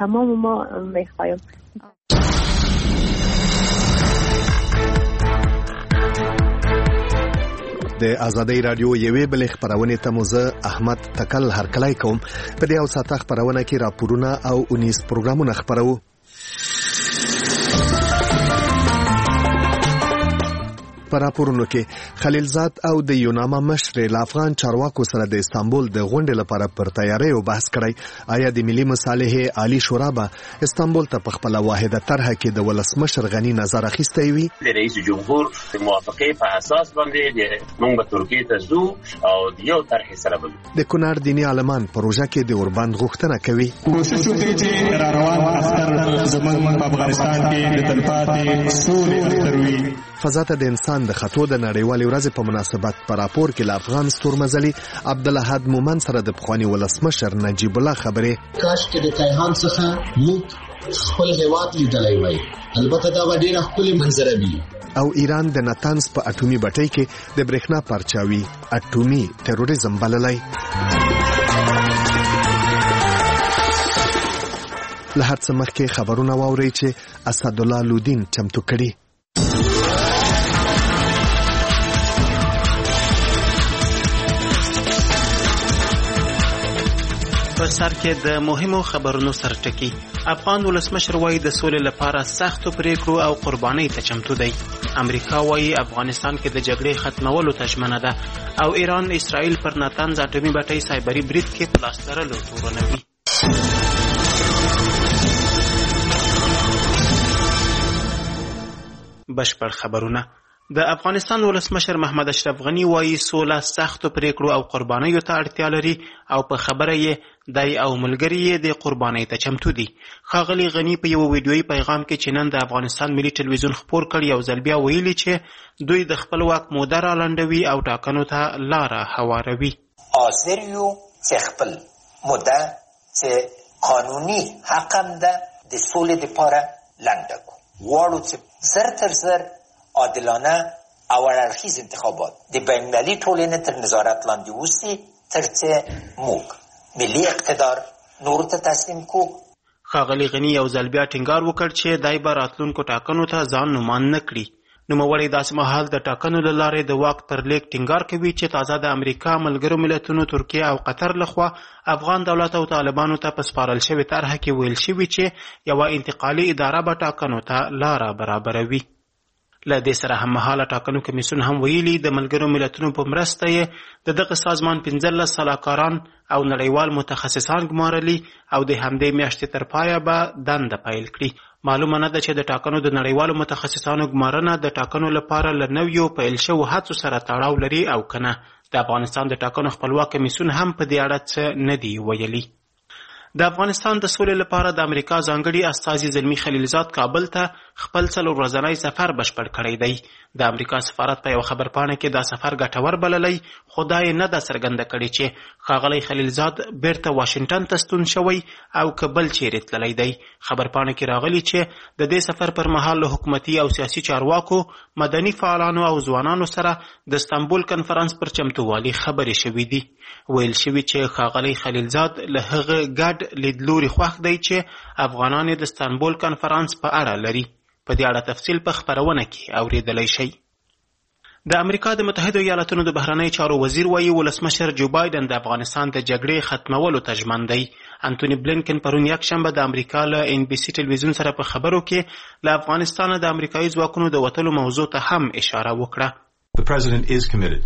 تمام ما میخوایم. د آزادۍ رادیو یوې بلې خپرونې ته مو زه احمد تکل هرکلی کوم. په دې اوساته خپرونه کې راپورونه او 19 پروګرامونه خپرو. په راپورونو کې خلیلزاد او د یوناما مشر له افغان چارواکو سره د استانبول د غونډې لپاره پر تیاریو بحث کړی. آیا د ملي مصالحې عالی شورا به استانبول ته په خپل واحده طرح کې د ولسمشر غنی نظر اخیستی وي؟ د رئیس جمهور د موافقې په اساس باندې موږ به ترکیه ته ځو او د یو طرح سره به د کونړ دیني عالمان پروژه کې د اوربند غوښتنه کوي. کوشش وکړي چې را روان اختر زموږ په افغانستان کې د تلپاتې سولې اختر وي. فضا ته د انسان د خطو د نړیوالې ورځې په مناسبت په راپور کې له افغان ستورمزلي عبدالحد مومن سره د پخواني ولسمشر نجیب الله خبرې. کاش کې د کیهان څخه موږ خپل هیواد لیدلی وای، البته دا به ډېره ښکلې منظره وي. او ایران د نتانز په اټومي بټۍ کې د برېښنا پرچاوي اټومي تروریزم بللی. له هر څه مخکې خبرونه واورئ چې اسدالله لودین چمتو کړي. په سر کې د مهمو خبرونو سرټکی. افغان ولسمشر وایي د سولې لپاره سختو پریکړو او قربانۍ ته چمتو دی. امریکا وایي افغانستان کې د جګړې ختمولو ته ژمنه ده او ایران اسرائیل پر ناتنز اټومي بټۍ سایبري برید کې په لاس لرلو تورنوي. بشپړ خبرونه. د افغانستان ولسمشر محمد اشرف غنی وایي سوله سختو پریکړو او قربانیو ته اړتیا لري او په خبره یې دی او ملګري یې د قربانۍ ته چمتو دي. ښاغلي غنی په یو ویډیویي پیغام کې چې نن د افغانستان ملي ټلویزیون خپور کړ یو ځل بیا ویلي چې دوی د خپل واک موده رالنډوي او ټاکنو ته لاره هواروي. حاضر یو چې خپل موده چې قانوني حق هم ده د سولې دپاره لنډه کړو. غواړو چې زر تر زر عادلانه او هررخیز انتخابات د بین‌المللي ټولنې تر نظارت لاندې ووسي تر څو موږ ملي اقتدار نورو ته تسلیم کو. ښاغلي غني یو ځل بیا ټینګار وکړ چې دی به راتلونکو ټاکنو ته ځان نومان نه کړي. نوموړی داسې مهال د ټاکنو له لارې د واک پر لیک ټینګار کوي چې تازه د امریکا ملګرو ملتونو ترکیه او قطر لخوا افغان دولت او طالبانو ته په سپارل شوې طرحه کې ویل شوي چې یوه انتقالي اداره به ټاکنو ته لاره برابروي. له دې سره هممهاله ټاکنو کمیسیون هم ویلي د ملګرو ملتونو په مرسته یې د دغه سازمان 15 سلاکاران او نړیوال متخصصان ګمارلي او د همدې میاشتې تر پایه به دنده پیل کړي. معلومه نه ده چې د ټاکنو د نړیوالو متخصصانو ګمارنه د ټاکنو لپاره له نویو پیل شوو هڅو سره تړاو لري او کنه. د افغانستان د ټاکنو خپلواک کمیسیون هم په دې اړه څه نه دی ویلي. د افغانستان د سولې لپاره د امریکا ځانګړي استازي زلمي خلیلزاد کابل ته خپل 4 ورځنی سفر بشپړ کړی دی. د امریکا سفارت په یو خبرپاڼه کې دا سفر ګټور بللی، خو دا یې نه ده څرګنده کړې چې ښاغلی خلیلزاد بیرته واشنګټن ته ستون شوی او که بل چیرې تللی دی. خبرپاڼه کې راغلي چې د دې سفر پر مهال له حکومتي او سیاسي چارواکو، مدني فعالانو او ځوانانو سره د استانبول کنفرانس پر چمتووالي خبرې شوي دي. ویل شوي چې ښاغلی خلیلزاد له هغه ګډ لیدلوري خوښ دی چې افغانان د استانبول کنفرانس په اړه لري. په دې اړه تفصیل په خپرونه کې اوریدلی شئ. د امریکا د متحده ایالاتونو د بهرنیو چارو وزیر وایي ولسمشر جو بایدن د افغانستان د جګړې ختمولو ته ژمن دی. انټوني بلینکن پرون یکشنبه د امریکا له NBC ټلویزیون سره په خبرو کې له افغانستانه د امریکایي ځواکونو د وتلو موضوع ته هم اشاره وکړه. The president is committed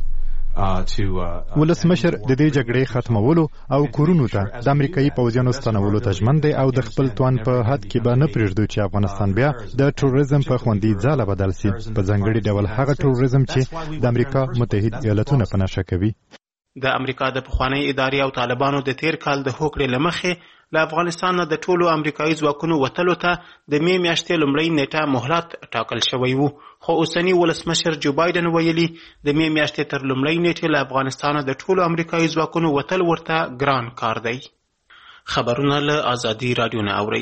ولسمشر د دې جګړې ختمولو او کورونو ته د امریکایي پوځیانو ستنولو ته ژمن دی او د خپل توان په حد کې به نه پرېږدو چې افغانستان بیا د تروریزم په خوندي ځاله بدل سي، په ځانګړي ډول هغه تروریزم چې د امریکا متحد ایالتونه په نښه کوي. د امریکا د پخوانۍ ادارې او طالبانو د تیر کال د هوکړې له مخې له افغانستان د ټولو امریکایي ځواکونو وتلو ته د می میاشتې لومړۍ نیټه مهلت ټاکل شوی و، خو اوسني ولسمشر جو بایدن ویلي د می میاشتې تر لومړۍ نیټې له افغانستان د ټولو امریکایي ځواکونو وتل ورته ګران کار دی. خبرونه له آزادي رادیو نه اورئ.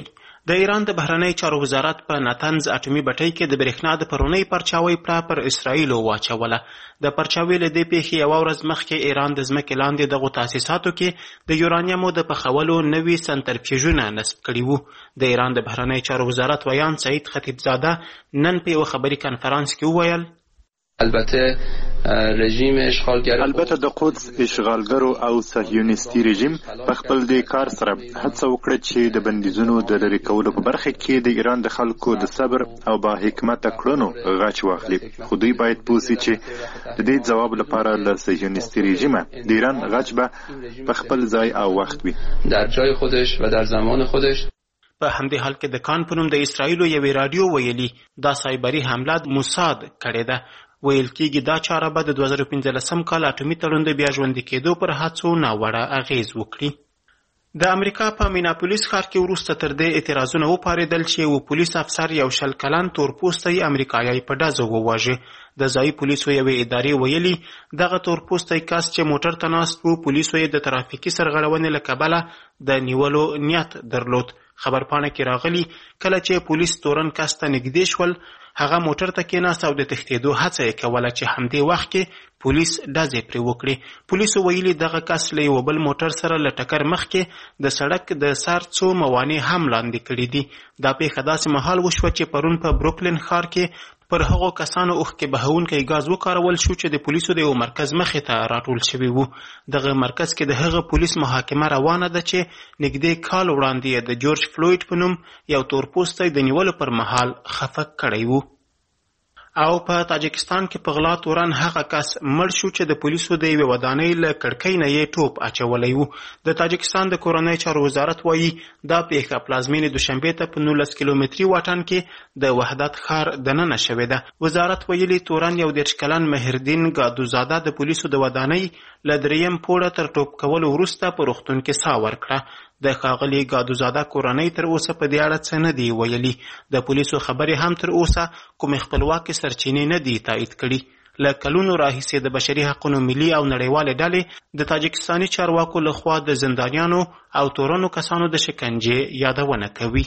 د ایران د بهرنی چارو وزارت په ناتنز اټومي بټۍ کې د برېښنا د پرونۍ پرچاوۍ پر اسرائیلو واچوله. د پرچاوۍ له دې پیښې یوه ورځ مخکې ایران د ځمکې لاندې دغو تاسیساتو کې د یورانیمو د پخولو نوي سنترفیوژونه نصب کړي وو. د ایران د بهرنی چارو وزارت ویان سعید خطیبزاده نن په یوه خبري کنفرانس کې وویل البته رژیم اشغالگر البته د قدس اشغالګرو او صهیونیستي رژیم په خپل د کار سره هڅه وکړه چې د بندیزونو د لرې کولو په برخه کې د ایران د خلکو د صبر او با حکمت کړنو غچ واخلي. خو دوی باید پوه شي چې د دې ځواب لپاره له صهیونیستي رژیمه د ایران غچ به په خپل ځای او وخت وي در جای خودش و در زمان خودش. په همدې حال کې د کان په نوم د اسرائیلو یوې راډیو ویلي دا سایبري حمله موساد کړې ده. ویل کېږي دا چاره به د 2015 کال اټومي تړون د بیا ژوندي کېدو پر هڅو ناوړه اغیز وکړي. د امریکا په میناپولیس ښار کې وروسته تر دې اعتراضونه وپارېدل چې یو پولیس افسر یو 20 کلن تورپوستی امریکایي په ډزو وواژه. د ځایي پولیسو یوې ادارې ویلي دغه تورپوستی کس چې موټر ته ناست و پولیسو یې د ترافیکي سرغړونې له کبله د نیولو نیت درلود. خبرپاڼه کې راغلي کله چې پولیس تورن کس ته نږدې شول هغه موټر ته کېناست او د تښتېدو هڅه یې کوله چې همدې وخت کې پولیس ډزې پرې وکړي. پولیسو ویلي دغه کس له یو بل موټر سره له ټکر مخکې د سړک د سر څو موانع هم لاندې کړي دي. دا پیښه داسې مهال وشوه چې پرون په بروکلین ښار کې پر هغو کسانو اوښکې بهونکی ګاز وکارول شو چې د پولیسو د یو مرکز مخې ته راټول شوي وو. دغه مرکز کې د هغه پولیس محاکمه روانه ده چې نږدې کال وړاندې یې د جورج فلوید په نوم یو تورپوستی د نیولو پر مهال خفه کړی وو. او په تاجکستان کې په غلا تورن هغه کس مړ شو چې د پولیسو د یوې ودانۍ له کړکۍ نه یې ټوپ اچولی وو. د تاجکستان د کورنۍ چارو وزارت وایي دا پیښه پلازمینې دوشنبې ته په 19 کیلومتري واټن کې د وحدت ښار دننه شوې ده. وزارت ویلي تورن یو 30 کلن مهردین ګادوزاده د پولیسو د ودانۍ له 3م پوړه تر ټوپ کولو وروسته په روغتون کې ساه ورکړه. د ښاغلي ګادوزاده کورنۍ تر اوسه په دې اړه څه نه دي ویلي. د پولیسو خبرې هم تر اوسه کومې خپلواکې سرچینې نه دي تایید کړي. له کلونو راهیسې د بشري حقونو ملي او نړیوالې ډلې د تاجکستاني چارواکو لخوا د زندانیانو او تورنو کسانو د شکنجې یادونه کوي.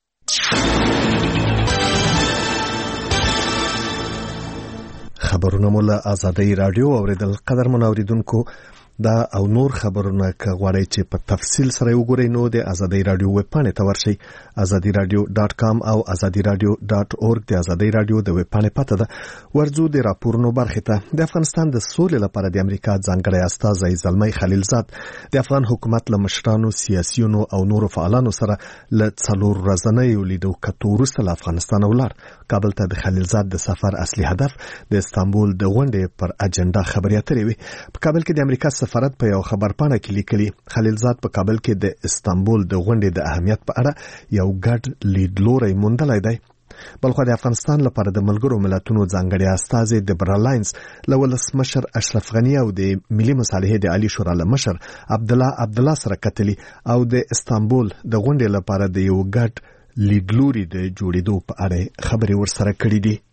خبرونه مو له آزادۍ راډیو اوریدل. قدرمن اوریدونکو دا او نور خبرونه که غواړئ چې په تفصیل سره وګورئ نو د آزادۍ راډیو ویب پاڼې ته ورشئ. azadiradio.com او azadiradio.org د آزادۍ راډیو د ویب پاڼې پته ده. ورځو د راپورونو برخې ته. د افغانستان د سولې لپاره د امریکا ځانګړی استازی زلمی خلیلزاد د افغان حکومت له مشرانو سیاسیونو او نورو فعالانو سره له 4 ورځنیو لیدو کتو وروسته له افغانستان ولاړ. کابل ته د خلیلزاد د سفر اصلي هدف د استانبول د غونډې پر اجنډا خبرې اترې وي. په کابل کې د امریکا سفارت په یو خبرپاڼه کې لیکلي خلیلزاد په کابل کې د استانبول د غونډې د اهمیت په اړه یو ګډ لیدلوری موندلی دی. بلخو د افغانستان لپاره د ملګرو ملتونو ځانګړي استازی د برلاینز له ولسمشر اشرف غنی او د ملي مصالحې د عالی شورا له مشر عبدالله سره کتلي او د استانبول د غونډې لپاره د یو ګډ لیدلوري د جوړېدو په اړه خبرې ورسره کړې دي.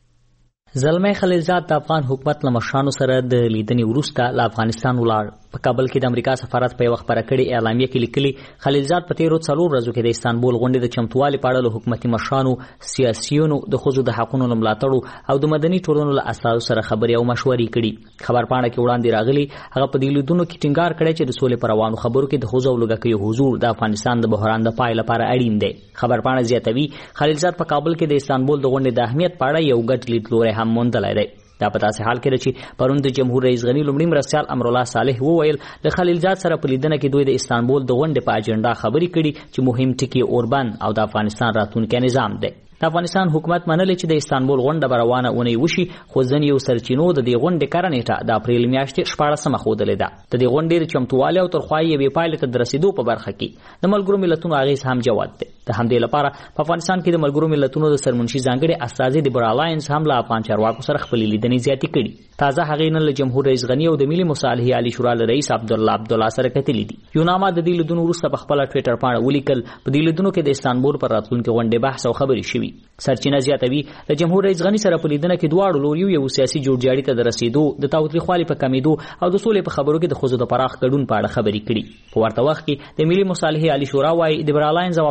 زلمی خلیلزاد د افغان حکومت له مشرانو سره د لیدنې وروسته له افغانستان ولاړ. په کابل کې د امریکا سفارت په یو خبره کړې اعلامیه کې لیکلي خلیلزاد په تیرو 4 ورځو کې د استانبول غونډې د چمتووالي په اړه له حکومتي مشرانو، سیاسیونو، د ښځو د حقونو ملاتړو او د مدني ټولنو له اساسو سره خبرې او مشورې کړي. خبرپاڼه کې وړاندې راغلي هغه په دې لیدونو کې ټینګار کړی چې د سولې پر روانو خبرو کې د ښځو او لږکیو حضور د افغانستان د بحران د پای لپاره اړین دی. خبرپاڼه زیاتوي خلیلزاد په کابل کې د استانبول د غونډې د اهمیت په اړه یو ګډ لیدلوری هم موندلی دی. دا په داسې حال کې چې پرون د جمهور رئیس غنی لومړي مرستیال امرالله صالح وویل د خلیلزاد سره په لیدنه کې دوی د استانبول د غونډې په اجنډا خبرې کړي چې مهم ټکي اوربند او د افغانستان راتلونکی نظام دی. د افغانستان حکومت منلې چې د استانبول غونډه به روانه اونۍ وشي، خو ځینې سرچینو د دې غونډې کره نیټه د اپریل میاشتې 14 ښودلې ده. د دې غونډې د چمتووالي او ترخوایي یوې پایلې ته د رسېدو په برخه کې د ملګرو ملتونو اغېز هم جوت دی. د همدې لپاره په افغانستان کې د ملګرو ملتونو د سرمنشي ځانګړي استازي د برلاینز هم له افغان چارواکو سره خپلې لیدنې زیاتې کړي. تازه هغې نن له جمهور رئیس غني او د ملي مصالحې عالی شورا له رئیس عبدالله سره کتلي دي. یوناما د دې لیدنو وروسته په خپله ټویټر پاڼه ولیکل په دې لیدنو کې د استانبول پر راتلونکي غونډې بحث او خبرې شوي. سرچینه زیاتوي د جمهور رئیس غني سره په لیدنه کې دواړو لوریو یو سیاسي جوړجاړي ته د رسیدو، د تاوتریخوالي په کمیدو او د سولې په خبرو کې د ښځو د پراخ ګډون په اړه خبرې کړي. په ورته وخت کې د ملي مصالحې عالی شورا وايي د برلاینز او عبدالله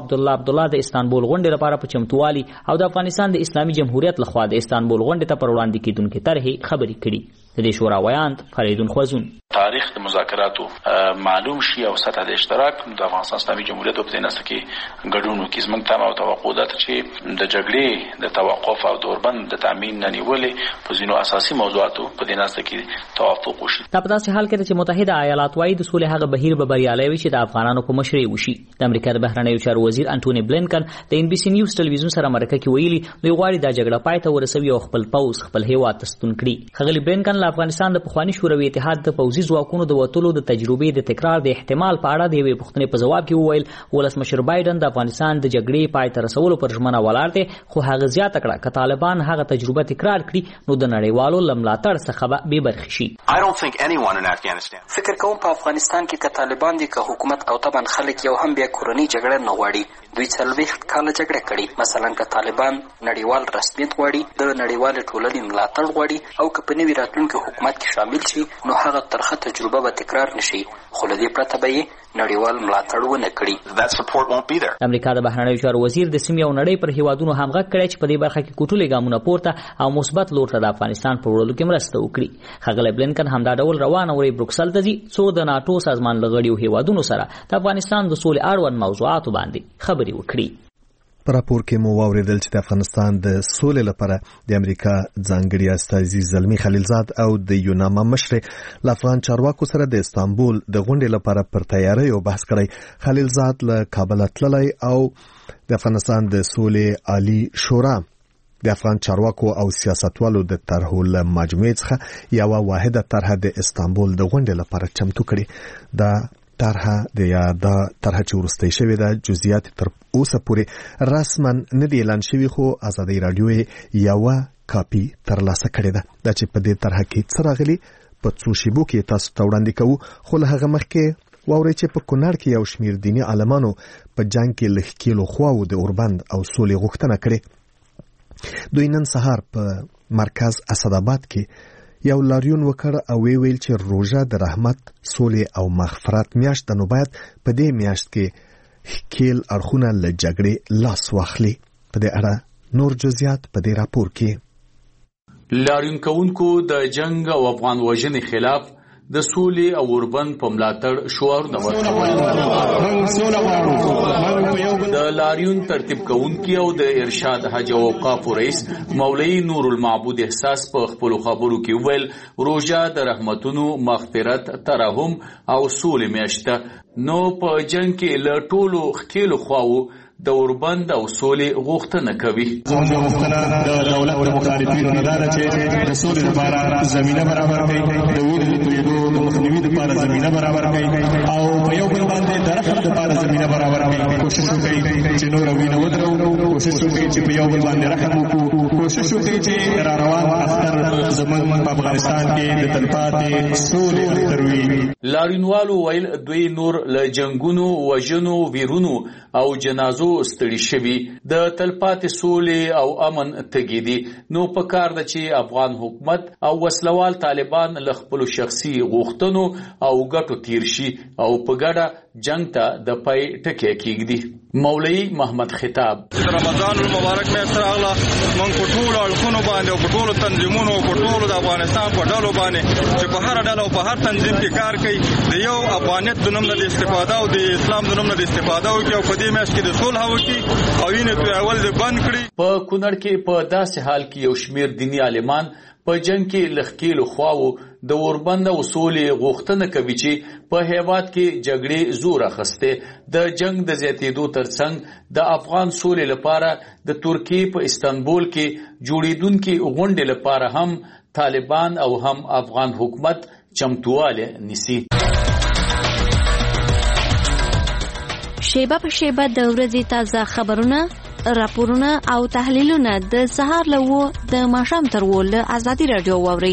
عبدالله د استانبول غونډې لپاره په چمتووالي او د افغانستان د اسلامي جمهوریت لخوا د استانبول غونډې ته پر وړاندې کېدونکې طرحې خبرې کړي. د دې شورا ویاند فریدون خوازون تاریخ د مذاکراتو معلوم شي او سطح د اشتراک د افغانستان اسلامي جمهوریت په دې نسل کې ګډون وکړي. زموږ تمه او توقع ده چې د جګړې د توقف او دوربند د تامین نه نیولې په ځینو اساسي موضوعاتو په دې نسل کې توافق وشي. دا په داسې حال کې چې متحده ایالات وايي د سولې هغه بهیر به بریالی وي چې د افغانانو په مشرۍ وشي. د امریکا د بهرنیو چارو وزیر انټونی بلینکن د ان بي سي نیوز ټلویزیون سره مرکه کې ویلي دوی غواړي دا جګړه پای ته ورسوي او خپل پوځ خپل هیواد ته ستون کړي. ښاغلي بلینکن له افغانستان د پخواني شوروي اتحاد د پوځي ځواکونو د وتلو د تجربې د تکرار د احتمال په اړه د یوې پوښتنې په جواب کې وویل ولسمشر بایدن د افغانستان د جګړې پای ته رسولو پر ژمنه ولاړ دی، خو هغه زیاته کړه که طالبان هغه تجربه تکرار کړي نو د نړیوالو له ملاتړ څخه به بې برخې شي. فکر کوم په افغانستان کې که طالبان دي که حکومت او طبعا خلک یو هم بیا کورنۍ جګړه نه غواړي. دوی 40 کاله جګړه کړې. مثلا که طالبان نړیوال رسمیت غواړي، د نړیوال ټولنې ملاتړ غواړي او که په نوي راتلونکي حکومت کې شامل شي نو هغه ترخه تجربه به تکرار نشي، خو له دې پرته به یې نړیوال ملاتړ ونه کړي. امریکا د بهرنیو چارو وزیر د سیمې او نړۍ پر هیوادونو هم غږ کړی چې په دې برخه کې کوټلې ګامونه پورته او مثبت لور ته د افغانستان په وړلو کې مرسته وکړي. ښاغلی بلینکن همدا ډول روانه ورځ بروکسل ته ځي څو د ناټو سازمان له غړیو هیوادونو سره د افغانستان د سولې اړوند موضوعاتو باندې خبرې وکړي. په راپور کې مو واوریدل چې د افغانستان د سولې لپاره د امریکا ځانګړي استازي زلمی خلیلزاد او د یوناما مشر له افغان چارواکو سره د استانبول د غونډې لپاره پر تیاری او بحث کړی. خلیلزاد له کابل تللی او د افغانستان د سولې عالی شورا د افغان چارواکو او سیاستوالو د طرحو له مجموعې څخه یوه واحده طرحه د استانبول د غونډې لپاره چمتو کړي. دا طرحه چې ورستی شوې ده جزئیات تر اوسه پورې رسما نه دی اعلان شوي، خو ازادي راډیو یوه کاپي ترلاسه کړې ده. دا چې په دې طرحه کې څه راغلي په څو شیبو کې تاسو ته وړاندې کوو، خو له هغه مخکې واورئ چې په کونړ کې یو شمېر دیني عالمانو په جنګ کې له ښکېلو خواوو د اوربند او سولې غوښتنه کړې. دوی نن سهار په مرکز اسداباد کې یو لاریون وکړ او ویل چې روژه د رحمت، سولې او مغفرت میاشت ده، نو باید په دې میاشت کې ښکېل اړخونه له جګړې لاس واخلي. په دې اړه نور جزئیات په دې راپور کې. لاریون کوونکو د جنگ او افغان وژنې خلاف د سولې او اوربند په ملاتړ شعارونه ورکول. د لاریون ترتیب کوونکي او د ارشاد حج او اوقاف رئیس مولوی نور المعبود احساس په خپل خبرو کې ویل روژه د رحمتونو، مغفرت، ترحم او سولې میاشت ده، نو په جنگ کې له ټولو ښکېلو خواوو د اوربند او سولې غوښتنه کوي. زموږ غوښتنه د دولت د مخالفینو نه ده چې د سولې لپاره زمینه برابر کړي، د ویرې د تویېدو د مخنیوي لپاره زمینه برابر کړي او په یو بل باندې د رحم لپاره زمینه برابر کړي. کوشش وکړي چې نور وینه ودرو، کوشش وکړي چې په یو بل باندې رحم وکړو، کوشش وکړي چې را روان اختر زموږ په افغانستان کې د تلپاتې سولې اختر وي. لاریونوالو ویل دوی نور له جنګونو، وژنو، ویرونو او جنازو ستړي شوي د تلپاتې سولې او امن تږي دي، نو په کار ده چې افغان حکومت او وسلوال طالبان له خپلو شخصي غوښتنو او ګټو تیر شي او په ګډه جنگ ته د پای ټکی کېږدي. مولوی محمد خطاب رمضان المبارک میں سراغلا من په ټولو اړخونو باندې او په ټولو تنظیمونو او په ټولو د افغانستان په ډلو باندې چې په هر ډله او په هر تنظیم کې کار کوي د یو افغانیت د نوم نه استفاده او د اسلام د نوم نه استفاده وکړي او په دې میاشت کې د صلح وکړي او یې نه اول دې بند کړي. په کونړ کې په داسې حال کې یو شمېر دیني عالمان په جنگ کې له ښکېلو خواوو د اوربند او سولې غوښتنه کوي چې په هیواد کې جګړې زور اخیستی. د جنگ د زیاتېدو ترڅنګ د افغان سولې لپاره د ترکیې په استانبول کې جوړېدونکې غونډې لپاره هم طالبان او هم افغان حکومت چمتواله نیسي. شیبه په شیبه د ورځې تازه خبرونه، راپورونه او تحلیلونه د سهار له 9 د ماښام تر 10 له ازادي راډیو واورئ.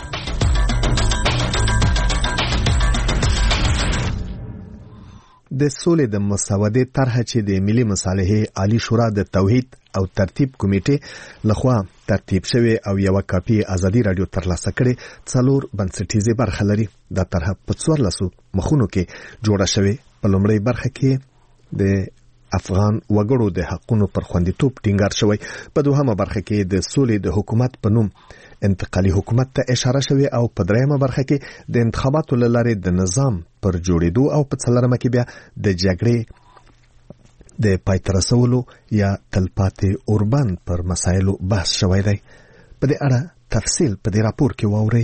د سولې د مسودې طرحه چې د ملي مصالحې عالی شورا د توحید او ترتیب کمیټې لخوا ترتیب شوی او یو کاپی ازادي راډیو ترلاسه کړي 4 بنسټیزه برخه لري. د طرحه په 14 مخونو کې جوړه شوی. په لومړی برخه کې د افغان وګړو د حقونو پر خوندیتوب ټینګار شوی. په دوهمه برخه کې د سولې د حکومت په نوم انتقالي حکومت ته اشاره شوی او په دریمه برخه کې د انتخاباتو له لارې د نظام پر جوړېدو او په څلورمه کې بیا د جګړې د پای ته رسولو یا تلپاتې اوربند پر مسایلو بحث شوی دی. په دې اړه تفصیل په دې راپور کې واورئ.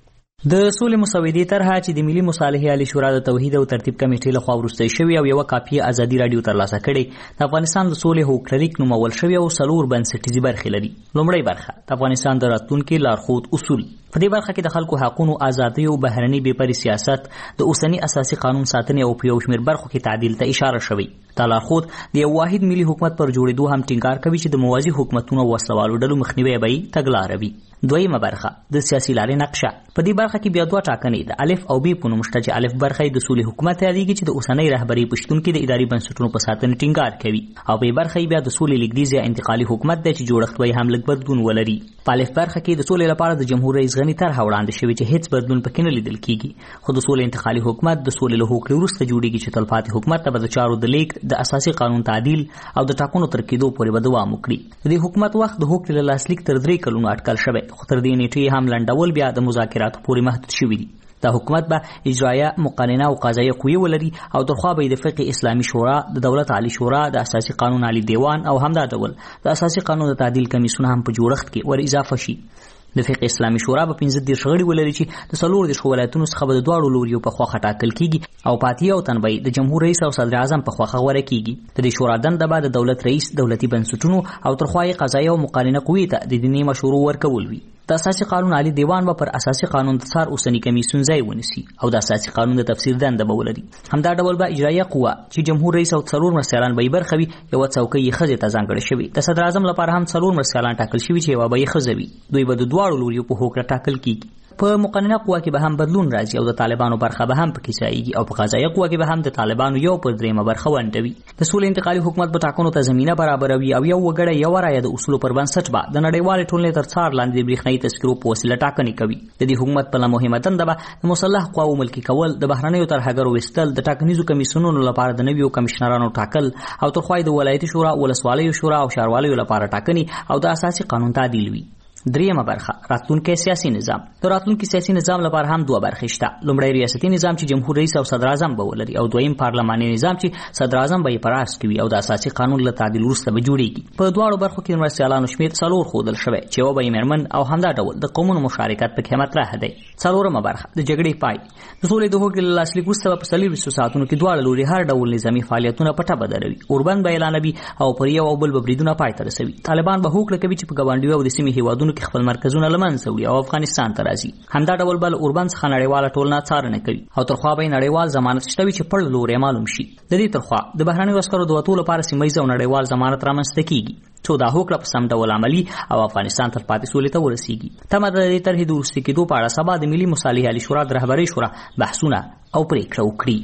د سولې مسودې طرحه چې د ملي مصالحې عالی شورا د توحید او ترتیب کمیټې لخوا وروستۍ شوې او یوه کاپي ازادي راډیو ترلاسه کړې د افغانستان د سولې هوکړلیک نومول شوی او 4 بنسټیزې برخې لري. لومړی برخه د افغانستان د راتلونکي لارښود اصول. په دې برخه کې د خلکو حقوقو ازادۍ او بهرني بېپرې سیاست د اوسني اساسي قانون ساتنې او په یو شمېر برخو کې تعدیل ته اشاره شوې. دا لارښود د یو واحد ملي حکومت پر جوړېدو هم ټینګار کوي چې د موازي حکومتونو او وسلوالو ډلو مخنیوی به یې تګلاره وي. دویمه برخه د سیاسي لارې نقشه. په دې برخه کې بیا دوه ټاکنې د الف او ب په نوم شته چې الف برخه د سولې حکومت یادېږي چې د اوسنۍ رهبرۍ په شتون کې د اداري بنسټونو په ساتنې ټینګار کوي او ب برخه بیا د سولې لیکدیز یا انتقالي حکومت دی چې جوړښت به هم لږ بدلون ولري. په الف برخه کې د سولې لپاره د جمهور رئیس غني طرحه وړاندې شوې چې هیڅ بدلون پکې نه لیدل کیږي، خو د سولې انتقالي حکومت د سولې له هوکړې وروسته جوړیږي چې تلپاتې حکومت ته به د چارو د لیک د اساسي قانون تعدیل او د ټاکنو تر کېدو پورې به دوام وکړي. د دې حکومت وخت د هوکړې له لاسلیک تر 3 کلونو اټکل شوی، خو تر دې نیټې هم لنډول بیا د مذاکراتو پورې محدود شوي دي. دا حکومت به اجرایه، مقننه او قضایه قوې ولري او ترخوا به د فقه اسلامي شورا، د دولت عالی شورا، د اساسي قانون عالی دیوان او همدا ډول د اساسي قانون د تعدیل کمیسیون هم په جوړښت کې ور اضافه شي. د فقه اسلامي شورا به 15 غړي ولري چې د 14 ولایتونو څخه به د دواړو لوریو په خواخه ټاکل کیږي او پاتې او تنبی د جمهور رئیس او صدر اعظم په خواخه غوړه کیږي. د دې شورا دنده به د دولت رئیس، دولتي بنسټونو او ترخوای قضایه او مقننه قوې ته د دیني مشورو ورکول وي. د اساسي قانون عالی دیوان به پر اساسي قانون د څار اوسنی کمیسیون ځای ونیسي او د اساسي قانون د تفسیر دنده به ولري. همدا ډول به اجرایه قوه چې جمهور رئیس او 4 مرستیالان به یې برخوي یو څوکۍ یې ښځې ته ځانګړې شوي. د صدر اعظم لپاره هم 4 مرستیالان ټاکل شوي چې یوه به یې ښځه وي. دوی به د دواړو لوریو په هوکړه ټاکل کیږي. په مقننه قوه کې به هم بدلون راځي او د طالبانو برخه به هم پکې ځایږي او په قضایه قوه کې به هم د طالبانو یو پر دریمه برخه ونډوي. د سولې انتقالي حکومت په ټاکنو ته زمینه برابروي او یو وګړی یو رایه د اصولو پر بنسټ به د نړیوالې ټولنې تر څار لاندې د برېښنايي تذکرو په وسیله ټاکنې کوي. د دې حکومت په مهمه دنده به د مسلح قواو ملکي کول، د بهرنیو ترهګرو وستل، د ټاکنیزو کمیسیونونو لپاره د نویو کمشنرانو ټاکل او ترخوای د ولایتي شورا، ولسوالیو شورا او ښاروالۍ لپاره ټاکنې او د اساسي قانون تعدیل وي. دریمه برخه راتلونکي سیاسي نظام. د راتلونکي سیاسي نظام لپاره هم دوه برخې شته. لومړی ریاستي نظام چې جمهور رئیس او صدر اعظم به ولري او دویم پارلماني نظام چې صدر اعظم به یې په راس کوي او د اساسي قانون له تعدیل وروسته به جوړیږي. په دواړو برخو کې مرستیالانو شمېر 4 ښودل شوی چې یوه به یې میرمن او همدا ډول د قومونو مشارکت پکې مطرح دی. څلورمه برخه د جګړې پای. د سولې د هوکړې له لاسلیک وروسته به په 24 ساعتونو کې دواړه لوري هر ډول نظامي فعالیتونه پټه بدلوي، اوربند به اعلانوي او پر یو او بل به بریدونه پای ته رسوي. طالبان به هوکړه کوي چې په ګاونډیو او د سیمې هیوادونو کې خپل مرکزونه منځ وړي او افغانستان ته راځي. همدا ډول بل اوربند څخه نړیواله ټولنه څارنه کوي او ترخوا به نړیوال ضمانت شته چې پړ لوري معلوم شي. د دې ترخوا د بهرنیو عسکرو د وټو لپاره سیمایي او نړیوال ضمانت رامنځته کیږي چې دا هوکړه په سم ډول عملی او افغانستان تر پاتې سولې ته ورسیږي. تمه د دې طرحې د وروستي کېدو په اړه سبا د ملي مصالحې عالی شورا د رهبرۍ شورا بحثونه او پریکړه وکړي.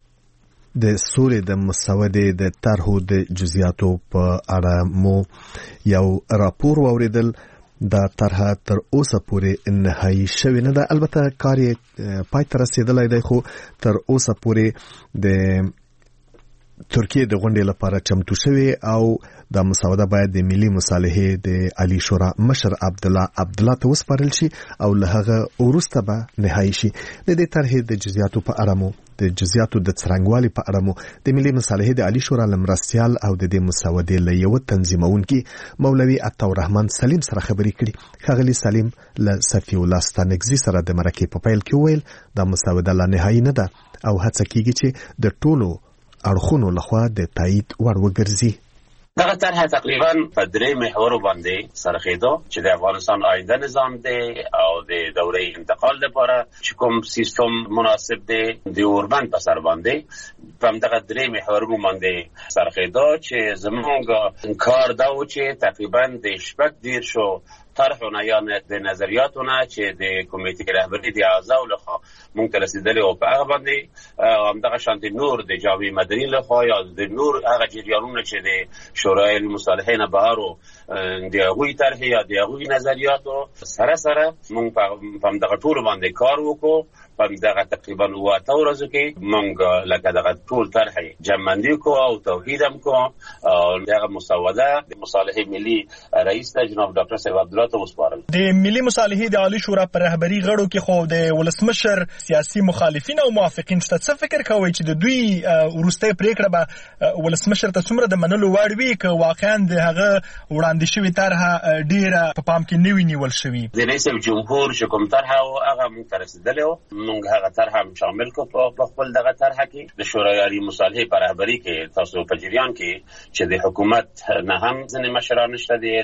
د سولې د مسودې د طرحو د جزئیاتو په اړه مو یو راپور واوریدل. دا طرحه تر اوسه پورې نهایی شوې نه ده. البته کار یې پای ته رسېدلی دی، خو تر اوسه پورې د ترکیې د غونډې لپاره چمتو شوی او دا مسوده باید د ملي مصالحې د عالی شورا مشر عبدالله ته وسپارل شي او له هغه وروسته به نهایی شي. د دې طرحې د جزئیاتو په اړه مو د جزئیاتو د څرنګوالي په اړه مو د ملي مصالحې د عالی شورا له مرستیال او د دې مسودې له یوه تنظیمونکي مولوي عطاالرحمن سلیم سره خبرې کړي. ښاغلي سلیم له صفي الله ستانکزي سره د مرکې په پیل کې وویل دا مسوده لا نهایی نه ده او هڅه کیږي چې د ټولو اړخونو لخوا د تایید وړ وګرځي. دغه طرح تقریبا په 3 محورو باندې سرخیدو چې د افغانستان آینده نظام دی او د دوره انتقال لپاره چې کوم سیستم مناسب دی د اوربند په سر باندې په دغه 3 محورو باندې سرخیدو چې زموږ کار دا و چې تقریبا د شپږ دیر شو طرحونه یا د نظریاتونه چې د کمیټې رهبري د اعضاء لخوا مونږ ته رسیدلي او په هغه باندې همدغه شانتي نور د جامع مدني لخوا یا د نور هغه جریانونه چې د شورای المصالحې نه بهارو د هغوی طرحې یا د هغوی نظریاتو سره مونږ په همدغه ټولو باندې کار وکړو په دغه تقریبا 8 ورځو کې موږ لکه دغه ټول طرح جمعندي کو او توحید هم کو او دغه مسوده د مصالحه ملي رئیس جناب ډاکټر صاحب عبدالله ته وسپارل. د ملي مصالحه د عالی شورا پر رهبری غړو کې خو د ولسمشر سیاسي مخالفین او موافقین څه فکر کوي چې د دوی ورسته پریکړه به ولسمشر ته څومره د منلو وړ وي که واقعا د هغه وړاندې شوی طرحه ډیره په پام کې نه ونیول شوی؟ د رئیس جمهور چې کوم طرحه او هغه موږ ته رسیدلی و، موږ هغه طرحه هم شامل کړو په خپل دغه طرحه کې. د شورای عالی مصالحه پر رهبری کې تاسو په جریان کې چې د حکومت نه هم ځینې مشران شته دي،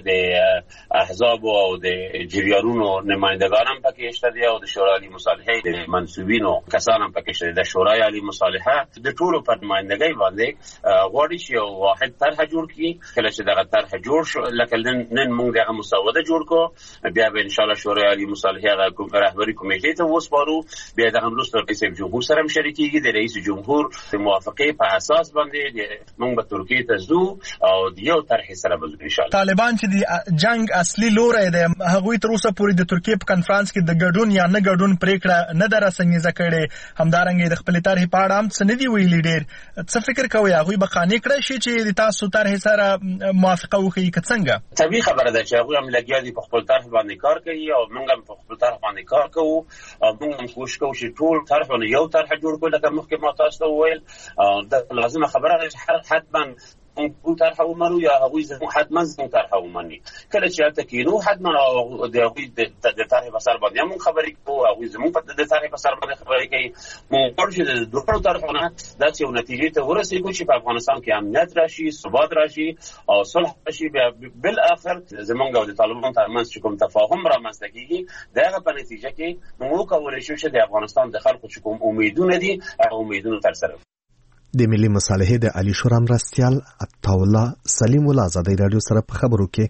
د احزاب او د جریانونو نمایندگان هم پکې شته دي او د شورای عالی مصالحه د منسوبینو کسان هم پکې شته دي. د شورای عالی مصالحه د ټولو په نمایندګۍ باندې غواړي چې یو واحد طرحه جوړ کړي. کله چې دغه طرحه جوړ شو، لکه نن موږ دغه مسوده جوړ کو، بیا به ان شاء الله شورای عالی مصالحه هغه رهبری کمیټې ته وسپارو، بیا دغه وروسته رئیس جمهور سره هم شریکېږي. د رئیس جمهور د موافقې په اساس باندې موږ به ترکیه ته ځو او د یو طرحې سره به ځو ان شاء الله. طالبان چې د جنگ اصلي لوری دی، هغوی تر اوسه پورې د ترکیه په کنفرانس کې د ګډون یا نه ګډون پریکړه نه ده راسنګیزه کړې. همدارنګه د خپلې طرحې په اړه هم څه نه دي ویلي. ډېر څه فکر کوئ هغوی به قانع کړی شي چې د تاسو طرحې سره موافقه وکړي که څنګه؟ طبیعي خبره ده چې هغوی هم لګیا دي په خپل طرح باندې کار کوي او موږ هم په خپل طرح باندې کار کوو او موږ هم کوشش کوو چې ټول طرحونه یو طرح جوړ کړو. لکه مخکې ما تاسو ته وویل د لازمه خبره ده چې حتما موږ طرحه ومنو یا هغوی زموږ حتما زموږ طرحه ومني. کله چې هلته کېنو حتما د هغوی د طرحې په سر باندې موږ خبرې کوو، هغوی زموږ د طرحې په سر باندې خبرې کوي. موږ غواړو چې د دواړو طرحونه داسې یو نتیجې ته ورسېږو چې په افغانستان کې امنیت راشي، ثبات راشي او صلح راشي. بیا بالاخر زموږ او د طالبانو ترمنځ چې کوم تفاهم رامنځته کېږي، د هغه په نتیجه کې موږ وکولی شو چې د افغانستان د خلکو چې کوم امیدونه دي هغه امیدونه ترسره کړو. د ملي مصالحې د عالی شورا مرستیال عطاالله سلیم الله آزادۍ رادیو سره په خبرو کې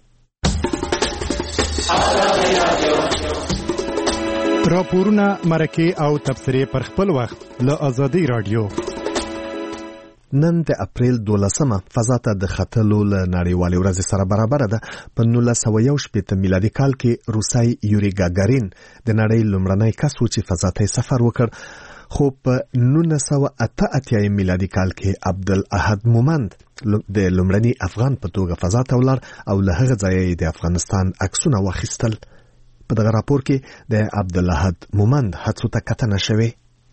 راپورونه، مرکې او تبصرې پر خپل وخت له آزادۍ رادیو. نن د اپریل 12 فضا ته د ختلو له نړیوالې ورځې سره برابر ده. په 1961 میلادي کال کې روسای یوري ګاګارین د نړۍ لومړنی کس و چې فضا ته سفر وکړ. خو په 1988 میلادي کال کې عبدالاحد مومند د لومړني افغان په توګه فضا ته ولاړ او له هغه ځایه د افغانستان عکسونه واخیستل. په دغه راپور کې د عبدالاحد مومند هڅو ته کتنه شوې.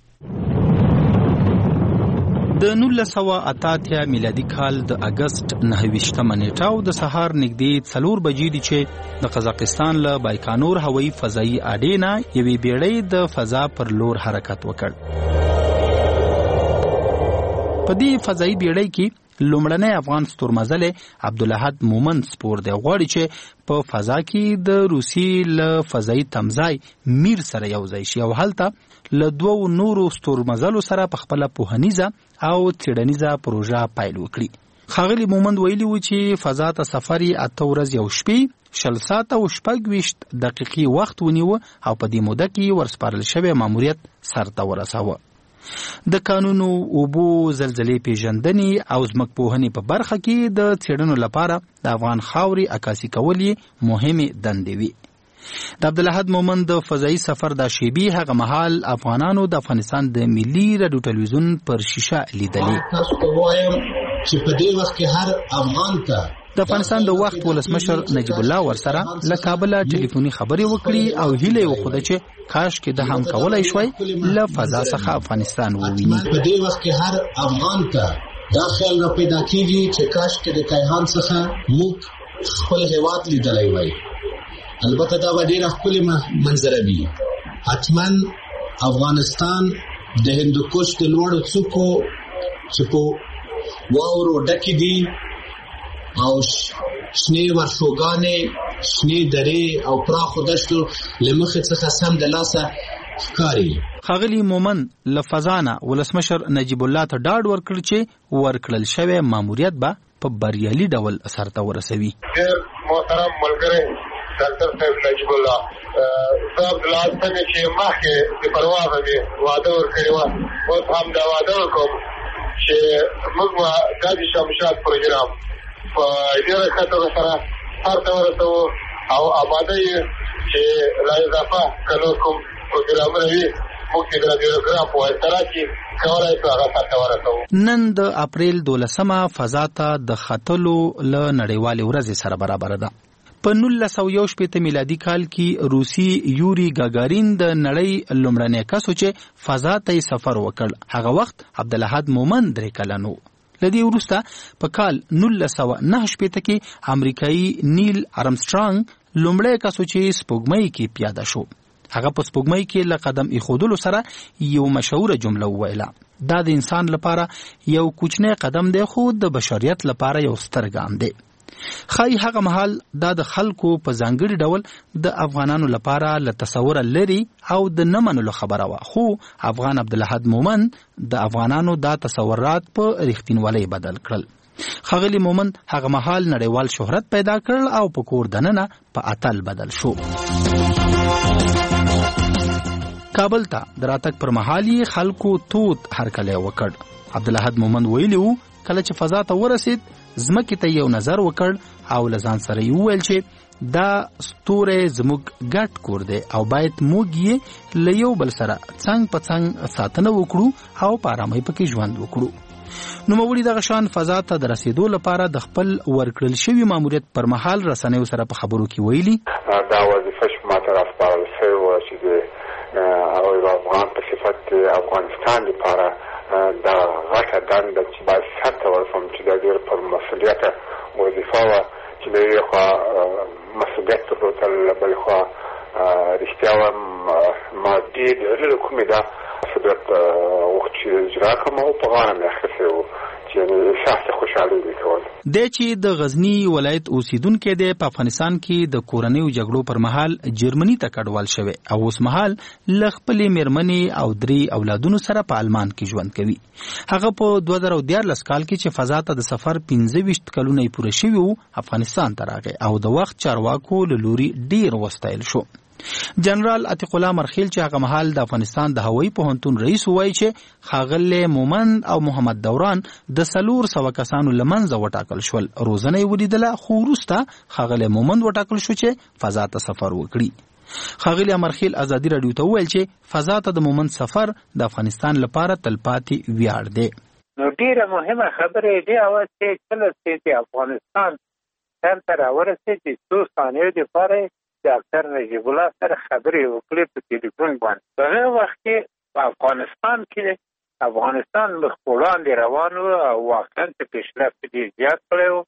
د 1988 میلادي کال د اگست 29 نیټه او د سهار نږدې 4 بجې دي چې د قزاقستان له بایکانور هوایي فضایي اډې نه یوې بیړۍ د فضا پر لور حرکت وکړ. په دې فضایي بیړۍ کې لومړنی افغان ستورمزل عبدالاحد مومند سپور دی. غواړي چې په فضا کې د روسي له فضایي تمځای میر سره یو ځای شي او هلته له 2 نورو ستورمزلو سره په خپله پوهنیزه او څېړنیزه پروژه پیل وکړي. ښاغلي مومند ویلي و چې فضا ته سفر یې 8 ورځې او شپې 60 ساعته او 26 دقیقې وخت ونیوه او په دې موده کې ورسپارل شوی ماموریت سرته ورساوه. د قانونو، اوبو، زلزلې پیژندنې او ځمکپوهنې په برخه کې د څېړنو لپاره د افغان خاورې عکاسي کول یې مهمې دندې وي. د عبدالاحد مومند د فضایي سفر د شیبي هغه مهال افغانانو د افغانستان د ملي رادیو ټلویزیون پر شیشه لیدلې. تاسو ته وایم چې په دې وخت کې هر افغان ته د افغانستان د وخت ولسمشر نجیب الله ورسره له کابله ټلیفوني خبرې وکړي او هیله یې وښوده چې کاش کې د هم کولای شوی له فضا څخه افغانستان وویني. په دې وخت کې هر افغان ته دا خیال را پیدا کېږي چې کاش کې د کیهان څخه موږ خپل هېواد لیدلی وای. البته دا به ډېره ښکلې منظره وي. حتما افغانستان د هندوکش د لوړو څوکو چې په واورو ډکې دي او شنې ورشوګانې، شنې درې او پراخو دشتو له مخې څخه سم د لاسه ښکاري. ښاغلي مومند له فضا نه ولسمشر نجیب الله ته ډاډ ورکړ چې ورکړل شوی ماموریت به په بریالي ډول سرته ورسوي. ډېر محترم ملګری ډاکټر صاحب نجیب الله صاحب د لاس څنګه چې مخکې د پرواز دې واده ورکړی وه، اوس هم دا واده وکړم چې موږ به دا د شمشاد پروګرام په ډېره ښه توګه سره سر ته ورسوو او آماده یې چې لا اضافه که نور کوم پروګرامونه وي موږ چې د رادیوګراف په واسطه کې کولای شو هغه سره ورسوو. نن د اپریل 12 فضا ته د ختلو له نړیوالې ورځې سره برابر ده. په 1961 میلادي کال کې روسي یوري ګاګارین د نړۍ لومړنی کس چې فضا ته سفر وکړ. هغه وخت عبدالاحد مومند 3 کلن و. لدی وروسته په کال 1969 کې امریکایي نیل ارمسترانګ لومړی کس چې سپوږمۍ کې پیاده شو. هغه په سپوږمۍ کې له قدم ایښودلو سره یو مشهوره جمله وویله: دا د انسان لپاره یو کوچنی قدم دی خو د بشریت لپاره یو ستر ګام دی. خای هغه مهال دا د خلکو په ځانګړي ډول د افغانانو لپاره له تصوره لري او د نه منلو خبره وه، خو افغان عبدالاحد مومند د افغانانو دا تصورات په رښتینولۍ بدل کړل. ښاغلي مومند هغه مهال نړیوال شهرت پیدا کړل او په کور دننه په اتل بدل شو. کابل ته د راتګ پر مهال یې خلکو تود هرکلی وکړ. عبدالاحد مومند ویلي وو کله چې فضا ته ورسید ځمکې ته یو نظر وکړ او له ځان سره یې وویل چې دا ستوری زموږ ګډ کور دی او باید موږ یې له یو بل سره څنګ په څنګ ساتنه وکړو او په ارامۍ پکې ژوند وکړو. نوموړي دغه شان فضا ته د رسیدو لپاره د خپل ورکړل شوي ماموریت پر مهال رسنیو سره په خبرو کې ویلي: دا وظیفه چې ماته راسپارل شوې وه چې د افغان په صفت افغانستان لپاره دا غټه دنده چې باید سرته ورسوم چې دا ډېر پر مسؤلیته وظیفه وه چې له یوې خوا مسؤلیت درلودل، له بلې خوا رښتیا وایم مادي د کومې دا مسؤلیت وخت چې اجرا کړم او په غاړه مې اخیستی و چې احساس خوشحالي مې کول. دی چې د غزني ولایت اوسیدونکی دی، په افغانستان کې د کورنیو جګړو پر مهال جرمني ته کډوال شوی او اوس مهال له خپلې مېرمنې او 3 اولادونو سره په المان کې ژوند کوي. هغه په 2014 کال کې چې فضا ته د سفر 15 کلونه یې پوره شوي وو افغانستان ته راغی او د وخت چارواکو له لوري ډیر وستایل شو. جنرال عتیق الله مرخیل چې هغه مهال د افغانستان د هوایي پوهنتون رئیس وایي چې ښاغلي مومند او محمد دوران د 400 کسانو له منځه وټاکل شول. روزنه یې ولیدله خو وروسته ښاغلي مومند وټاکل شو چې فضا ته سفر وکړي. ښاغلي مرخیل ازادي راډیو ته وویل چې فضا ته د مومند سفر د افغانستان لپاره تلپاتې ویاړ دی. نو ډیره مهمه خبره دی او چې کله چې افغانستان تر راورسېد چې 2 ثانیې لپاره ډاکټر نجیب الله سره خبرې وکړې په ټلیفون باندې. په هغه وخت کې په افغانستان کې افغانستان مخ په وړاندې روان و او واقعا پیشرفت ډېر زیات کړی و،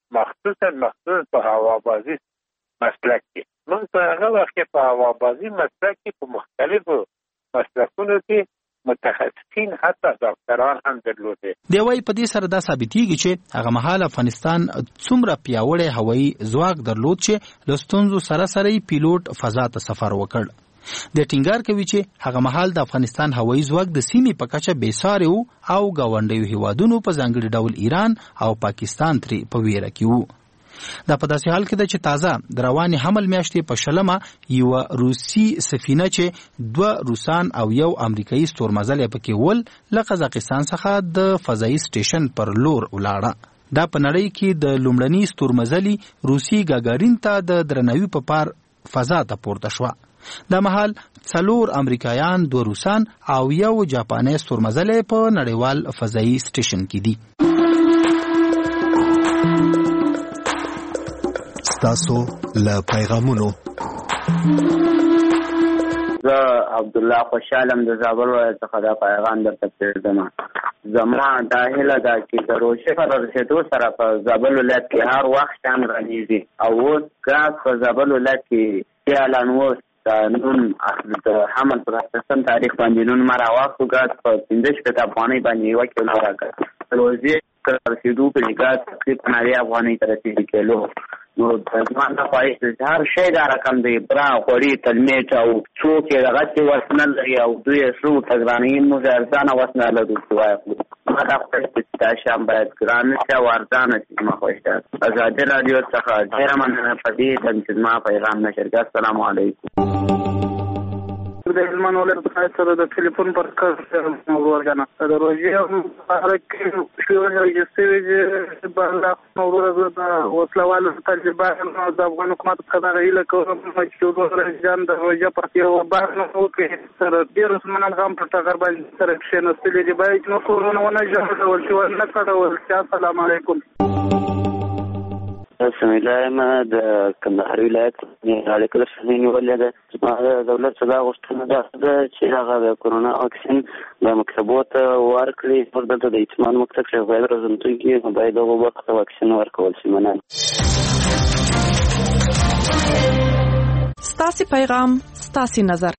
مخصوصا په هوابازي مسلک کې. موږ په هغه وخت کې په هوابازي مسلک کې په مختلفو مسلکونو کې متخصصین حتی ډاکټران هم درلودل. دی وايي په دې سره دا ثابتېږي چې هغه مهال افغانستان څومره پیاوړی هوایي ځواک درلود چې له ستونزو سره سره پیلوټ فضا ته سفر وکړ. د ټینګار کوي چې هغه مهال د افغانستان هوایي ځواک د سیمې په کچه بېساري وو او ګاونډیو هیوادونو په ځانګړي ډول ایران او پاکستان ترې په ویره کې وو. دا په داسې حال کې ده چې تازه د روانې حمل میاشتې په شلمه یوه روسي سفینه چې 2 روسان او 1 امریکایي ستورمزل یې پکې ول له قزاقستان څخه د فضایي سټیشن پر لور ولاړه. دا په نړۍ کې د لومړني ستورمزلي روسي ګاګارین ته د درناوي په پار فضا ته پورته شوه. دا مهال 4 امریکایان 2 روسان او 1 جاپاني ستورمزل په نړیوال فضایي سټیشن کې دي. تاسو له پیغامونو زه عبدالله خوشحالم د زابل ولایت څخه دا پیغام درته پرېږدم. زما دا هیله ده چې د روشي په رسېدو سره په زابل ولایت کې هر وخت شان رانیږي او اوس ګاز په زابل ولایت کې اعلان وس نون د حمل پر اساسن تاریخ باندې نون ما راواخو ګاز په 15 افغانۍ باندې 1 کیلو راکړ. روزي رسېدو په ګاز تقریبا 90 افغانۍ ته رسېږي کیلو. نو د ځوان د پایښت هر شی دا رقم دی، برا غوړي تلمیټ او څوک یې دغه چې وسنه لري او دوی سرو تګرانې موږ ارزانه وسنه لرو چې وایو ما دا خپل تاشام باید ګران شي او ارزانه شي. ما خوښه ازادي رادیو څخه ډېره مننه په دې چې ما پیغام نشر کړ. السلام علیکم. د هلمند ولایت سره د ټلیفون پر کار ورغنه د روزي حرکت شوی یستوي چې بالا نور د وسلوال طالبان د افغان حکومت څخه غیله کوم چې ورجان د روزي په یو باندې نو کې سره ډیر مسلمانان هم په ټاګر باندې سره کښینستلې دي باید نو کورونه ونه جوړول چې ونه کړول. السلام علیکم. سمیلایم د کندهار ولایت اړیکه سمینی ولې د دولت صدا غوښتنه ده چې هغه د کورونا واکسین د مکتبونو ته ورکړي پر دلته د اطمینان مکتب چې باید روزنتونکي باید هغه وخت واکسین ورکول شي. مننه. ستاسو پیغام ستاسو نظر.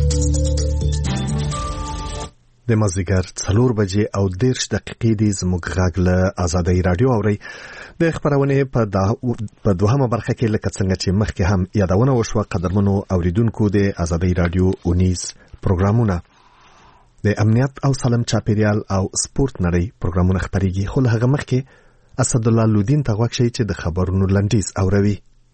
د مازدیګر 4 بجې او 10 دقیقې دی زموږ غږ له آزادۍ رادیو اوري. د خبرونه په دوهمه برخه کې لکه څنګه چې مخکې هم یادونه وشوه قدرمنو اوریدونکو د آزادۍ رادیو اونیز پروګرامونه د امنیت او سلام چاپیریال او سپورت نړۍ پروګرامونه خبريږي. خو له هغه مخکې اسد الله لودین ته غوښتي چې د خبرونو لنډیز اوروي.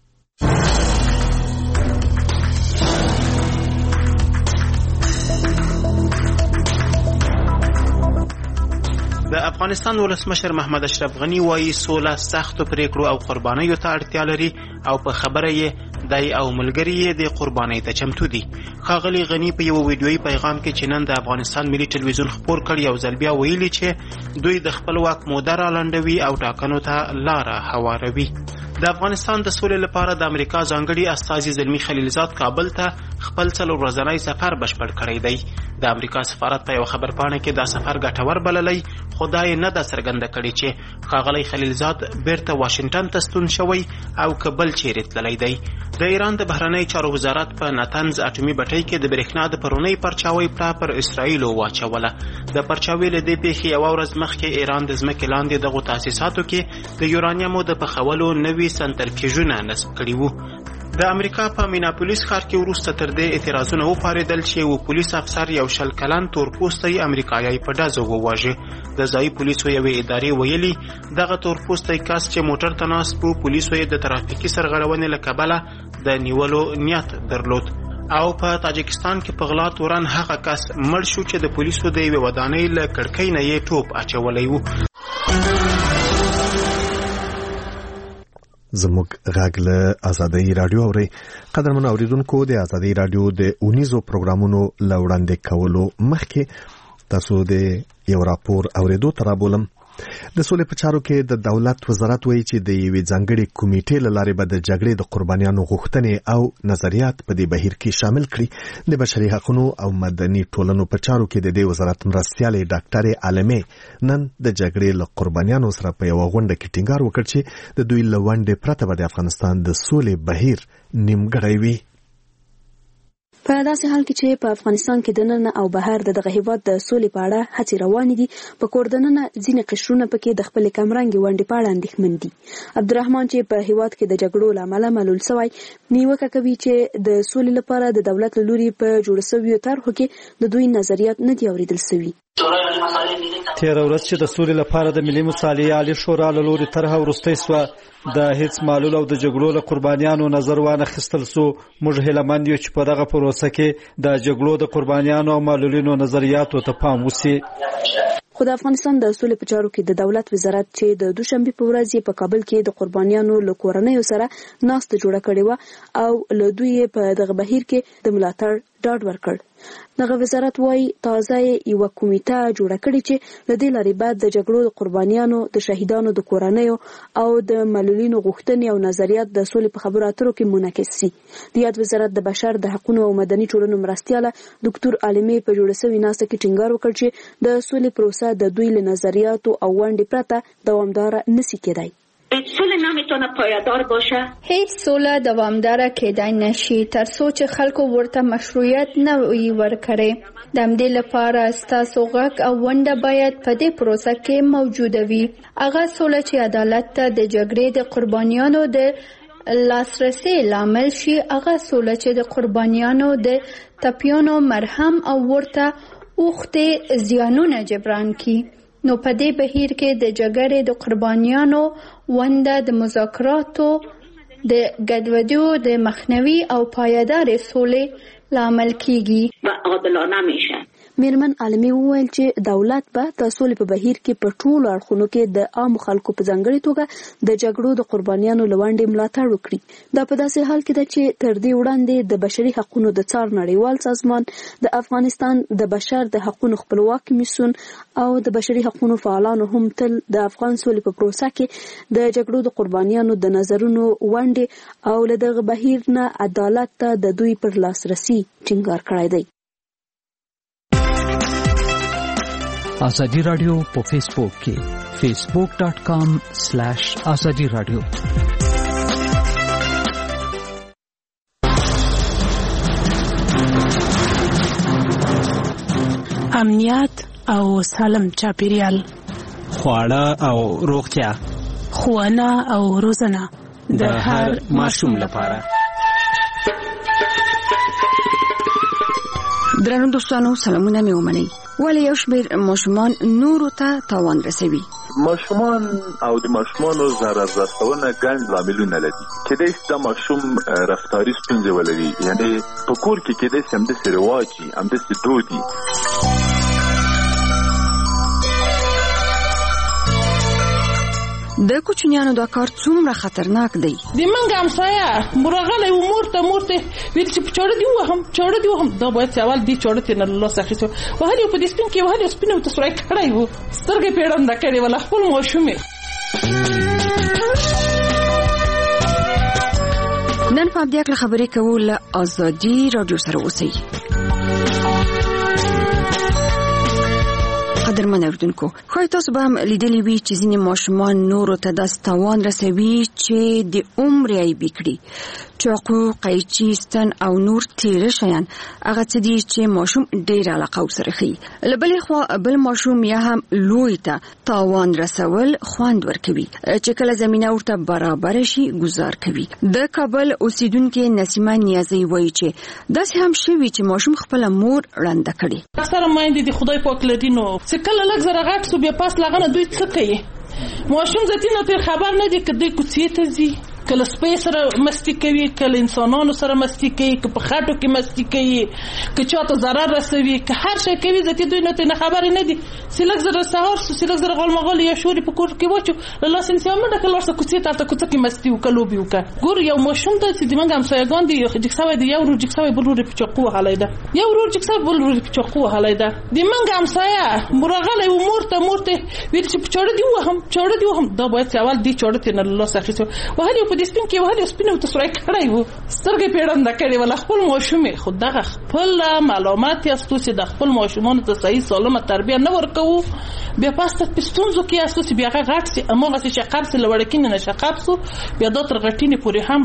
د افغانستان ولسمشر محمد اشرف غنی وایي سوله سختو پریکړو او قربانیو ته اړتیا لري او په خبره یې دای او ملګری یې د قربانۍ ته چمتو دي. ښاغلي غنی په یو ویډیويي پیغام کې چې نن د افغانستان ملي ټلویزیون خبر کړ یو ځل بیا ویلي چې دوی د خپل واک موده را لنډوي او ټاکنو ته لاره هواروي. د افغانستان د سولې لپاره د امریکا ځانګړي استازي زلمی خلیلزاد کابل ته خپل 4 ورځنی سفر بشپړ کړی دی. د امریکا سفارت په یو خبرپاڼه کې دا سفر ګټور بللی، خدای نه دا څرګنده کړي چې ښاغلی خلیلزاد بیرته واشنگټن ته ستون شوی او کابل چیرې تللی دی. د ایران د بهرنی چارو وزارت په ناتنز اټومي بټۍ کې د برېښنا د پرونی پرچاوي پر اسرائیلو واچوله. د پرچاوي له دې پیښې یو ورځ مخکې ایران د ځمکې لاندې دغو تاسیساتو کې د یورانیمو د پخولو نوي سنترفیوژونه نصب کړي وو. د امریکا په میناپولیس ښار کې وروسته تر دې اعتراضونه وپارېدل چې یو پولیس افسر یو 20 کلن تورپوستی امریکایي په ډزو وواژه. د ځایي پولیسو یوې ادارې ویلي دغه تورپوستی کس چې موټر ته ناست و پولیسو یې د ترافیکي سرغړونې له کبله د نیولو نیت درلود. او په تاجکستان کې په غلا تورن هغه کس مړ شو چې د پولیسو د یوې ودانۍ له کړکۍ نه یې ټوپ اچولی و. زموږ غږ له آزادۍ رادیو اوري. قدرمن اوریدونکو د آزادۍ رادیو د اونیزو پروګرامونو لوړاندې کولو مخکې تاسو د یو راپور اوریدو ترابولم. د سولې په چارو کې د دولت وزارت وایي چې د یوې ځانګړې کمیټې له لارې به د جګړې د قربانیانو غوښتنې او نظریات په دې بهیر کې شامل کړي. د بشري حقوقو او مدني ټولنو په چارو کې د دې وزارت مرستیالې ډاکټر عالمه نن د جګړې له قربانیانو سره په یو غونډه کې ټینګار وکړ چې د دوی لوندې پرته به د افغانستان د سولې بهیر نیمګړی وي. په داسې حال کې چې په افغانستان کې د نن او بهر دغه هیواد د سولې په اړه هڅې روانې دي، په کوردننه ځینې قشرونه پکې د خپل کمرنګي ونډې په اړه اندېښمن دي. عبدالرحمن چې په هیواد کې د جګړو له امله معلول شوی نیوکه کوي چې د سولې لپاره د دولت له لوري په جوړ شویو طرحو کې د دوی نظریات نه دي اوریدل شوي. تیر ورځ چې د سولې لپاره د ملي مصالحې عالی شورا له لوري طرحه ورسته سوه د هیڅ معلول او د جګړو له قربانیانو نظر وانه خستل سو. موږ هیلمند یو چې په دغه پروسه کې د جګړو د قربانیانو او معلولینو نظریاتو ته پام وشي. خو د افغانستان د سولې په چارو کې د دولت وزارت چې د دوشنبه په ورځ په کابل کې د قربانیانو له کورنیو سره ناست جوړه کړې و او له دوی په دغه بهیر کې د ملاتړ ډاډ ورکړ. دغه وزارت وايي تازه یو کمیټه جوړه کړې چې د دې لارې بعد د جګړو د قربانیانو د شهیدانو د کورنیو او د معلولینو غوښتنې او نظریات د سولې په خبرو اترو کې منعکس شي. د یاد وزارت د بشر د حقوقو او مدني ټولنو مرستیاله ډاکټر عالمه په جوړه شوی ناسته کې ټینګار وکړ چې د سولې پروسه د دوی له نظریاتو او ونډې پرته دوامدار نشي کېدای. سوله نمیتونه پایدار باشه. هیڅ سوله دوامدار کېدای نشي تر څو چې خلکو ورته مشروعیت نه وي ورکړي. د همدې لپاره ستاسو غږ او ونډه باید په دې پروسه کې موجوده وي. هغه سوله چې عدالت ته د جګړې د قربانیانو د لاسرسي لامل شي، هغه سوله چې د قربانیانو د تپیانو مرهم او ورته اوختې زیانونه جبران کړي. نو په دې بهیر کې د جګړې د قربانیانو ونده د مذاکراتو د ګډوډیو د مخنیوي او پایدار سولې لامل کیږي و عادلانه میشه. میرمن عالمي وویل چې دولت به د سولې په بهیر کې په ټولو اړخونو کې د عام خلکو په ځانګړي توګه د جګړو د قربانیانو لوندې ملاتړ وکړي. دا په داسې حال کې ده چې تر دې وړاندې د بشري حقوقو د څار نړیوال سازمان د افغانستان د بشر د حقوقو خپلواک کمیسیون او د بشري حقوقو فعالانو هم تل د افغان سولې په پروسه کې د جګړو د قربانیانو د نظرونو ونډې او له دغه بهیر نه عدالت ته د دوی پر لاسرسي ټینګار کړی دی. ازادي رادیو په فیسبوک کې facebook.com/azadi radio. امنیت او سالم چاپیریال، خواړه او روغتیا، ښوونه او روزنه د هر ماشوم لپاره. درنو دوستانو سلامونه مې ومنئ. ولې یو شمېر ماشومان نورو ته تاوان رسوي؟ ماشومان او د ماشومانو ضرر رسونه ګڼ لاملونه لري. کېدای شي دا ماشوم رفتاري ستونزې ولري، یعنې په کور کې کېدای شي همداسې رواج وي، همداسې دود وي. د کوچنیانو دا کار څومره خطرناک دی. د منګ همسایه مرغله و مورته ویل چې چاړه دی وهم دا باید اول دی چاړه تن الله سخیسو وهل په دې سپین کې وهل سپینو ته سورای کړای وو سترګې پیړم دا کړي ولا خپل ماشومه. نن په دې اړه خبرې کوو له ازادي رادیو سره اوسئ. قدرمن اوردونکو، خو تاسو به هم لیدلی وي چې ځینې ماشومان نورو ته داسې تاوان رسوي چې د عمر یې بکړي. چاقو، قیچي، ستن او نور تیره شیان هغه څه دي چې ماشوم ډېر علاقه ورسره ښيي. له بلې خوا بل ماشوم یا هم لوی ته تاوان رسول خوند ورکوي چې کله زمینه ورته برابر شي گزار کوي. د کابل اوسیدونکې نسیمه نیازی وایي چې داسې هم شوي چې ماشوم خپل مور ړنده کړي. اکثره مایندې د خدای پاک لري نو چې کله لږ زره غټ سو بیا پاس لغنه دوی څه کوي. ماشوم ذاتي نه تر خبر نه دي کدی کوڅې ته ځي، کله سپی سره مستی کوي، کله انسانانو سره مستی کوي، که په خاطو کې مستی کوي، که چاته ضرر رسوي، که هر شي کوي ذاتي دوی نه تر خبر نه دي. سلک زره سهار سلک زره غول مغول یا شوري په کور کې وچو الله سنسي امنه کله ورسره کوڅې ته کوڅه کې مستی وکړو بيو کا ګور یو ماشوم ته چې د منګ هم سایګان دی یو جکساوي دی یو ورو جکساوي بل ورو په چقو حالایدا یو ورو جکساوي بل ورو په چقو حالایدا د منګ هم سایا مرغله و مورته ویل چې چاړه دی وهم دا باید اول دی چاړه تن الله سخیسو وهل په دې سپین کې وهل سپینو ته سورای کړای وو سترګې پیړم دا کړي ولا خپل ماشومه خود دغه خپل معلومات یاستو چې د خپل ماشومان ته صحیح سالمه تربیه نه ورکو بیا پاسته پستونزو کې اساس بیا غټ سي امغه چې قرض لوړکین نه شقابسو بیا د تر غټینې پورې هم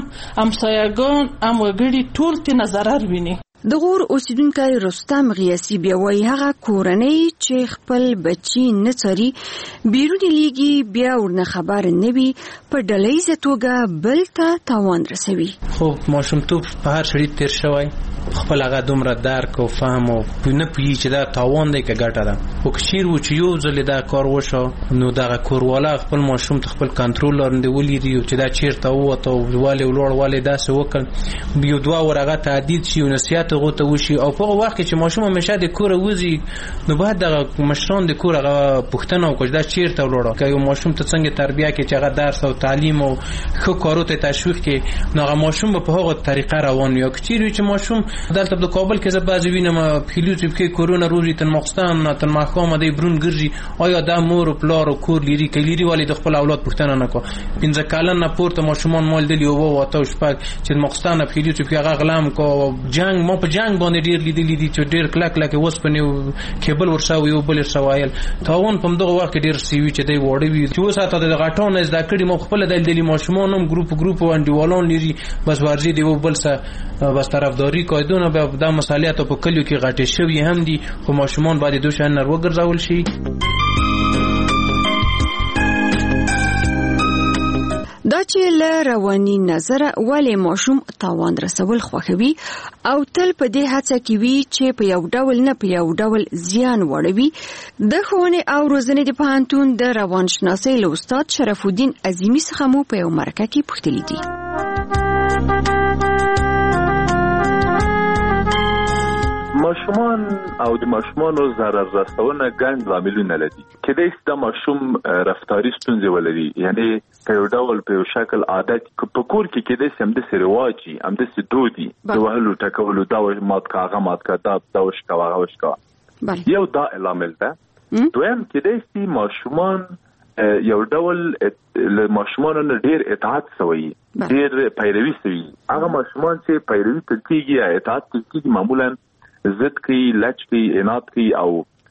سایګان وګړي ټول ته نظر ویني. د غور اوسیدونکو رستم غیاسی بیا وایي هغه کورنۍ چې خپل بچی نه څاري بیرونی لیږي بیا ورنه خبر نه وي په ډلهیزه توګه بل ته تاوان رسوي. خو ماشومتوب په هر شړی تیر شوی خپل هغه دومره درک او فهم او نه پوهیږي چې دا تاوان دی که ګټه ده. خو که چیر و چې یو ځل دا کار وشو نو دغه کوروالا خپل ماشوم ته خپل کنټرول لاندې ولیدي چې دا چیرته ووته او والې ولوړ والې داسې وکړ یو دوه ور هغه تعدید شي او نصیحت هغه ته وشي او په وخت کې چې ماشوم همیشه د کور وځي نو باید دغه مشران د کور هغه پوښتنه وکړي دا چیرته ولاړ که یو ماشوم ته څنګه تربیه کې چې هغه درس او تعلیم او ښه کارو ته تشویق کې نو هغه ماشوم په هغه طریقه روان وي. که چیرې چې ماشوم دلته د کابل کې زبازي وینم پیلوټ کې کورونا روزي تن مخستان تن محکمه دی برون ګرځي آیا دا مور او پلار او کور لري کلیری والي د خپل اولاد پوښتنه نه کو 15 کلن نه پورته ماشومان مال دی او واته شپږ چې مخستان پیلوټ کې هغه غلام کو جنگ مو په جنگ باندې ډیر لیدلی دي چې ډیر کلک وسپنه کېبل ورساوي او بل سوایل تاون په دغه وخت ډیر سیوی چې دی وړي وي چې وساته د غټون از دا کړي مو خپل دلی ماشومان هم ګروپ انډیوالون لري بس ورزي دی بل څه بس طرفداري کوي به دا مسالیت په کلیو کې غټې شوی هم دي خو ماشومان باید دوشان نر وګرځول شي. دا چې له رواني نظر ولې ماشوم تاوان رسول خوښوي او تل په دې هڅه کې وي چې په یو ډول نه په یو ډول زیان وړوي د ښوونې او روزنې د پوهنتون د روانشناسۍ له استاد شرف الدین عظیمي څخه مو په یو مرکه کې پوښتلي دي. ماشومان او د ماشومانو ضرر رسونه ګڼ لاملونه لري. کله چې د ماشوم رفتاري ستونزې ولري، یعنی په یو ډول په یو شکل عادت په کور کې کېدای شي هم د سرواچی هم د سدودي د وهلو ټکولو دا مات کاغه مات کا دا وشکا هغه وشکا یو دا لامل ده. دویم کېدای شي ماشومان یو ډول له ماشومانو نه ډیر اطاعت سوی، ډیر پیروي سوی. هغه ماشومان چې پیروي کوي یا اطاعت کوي معمولا ضد کوي، لچ کوي، عناد کوي او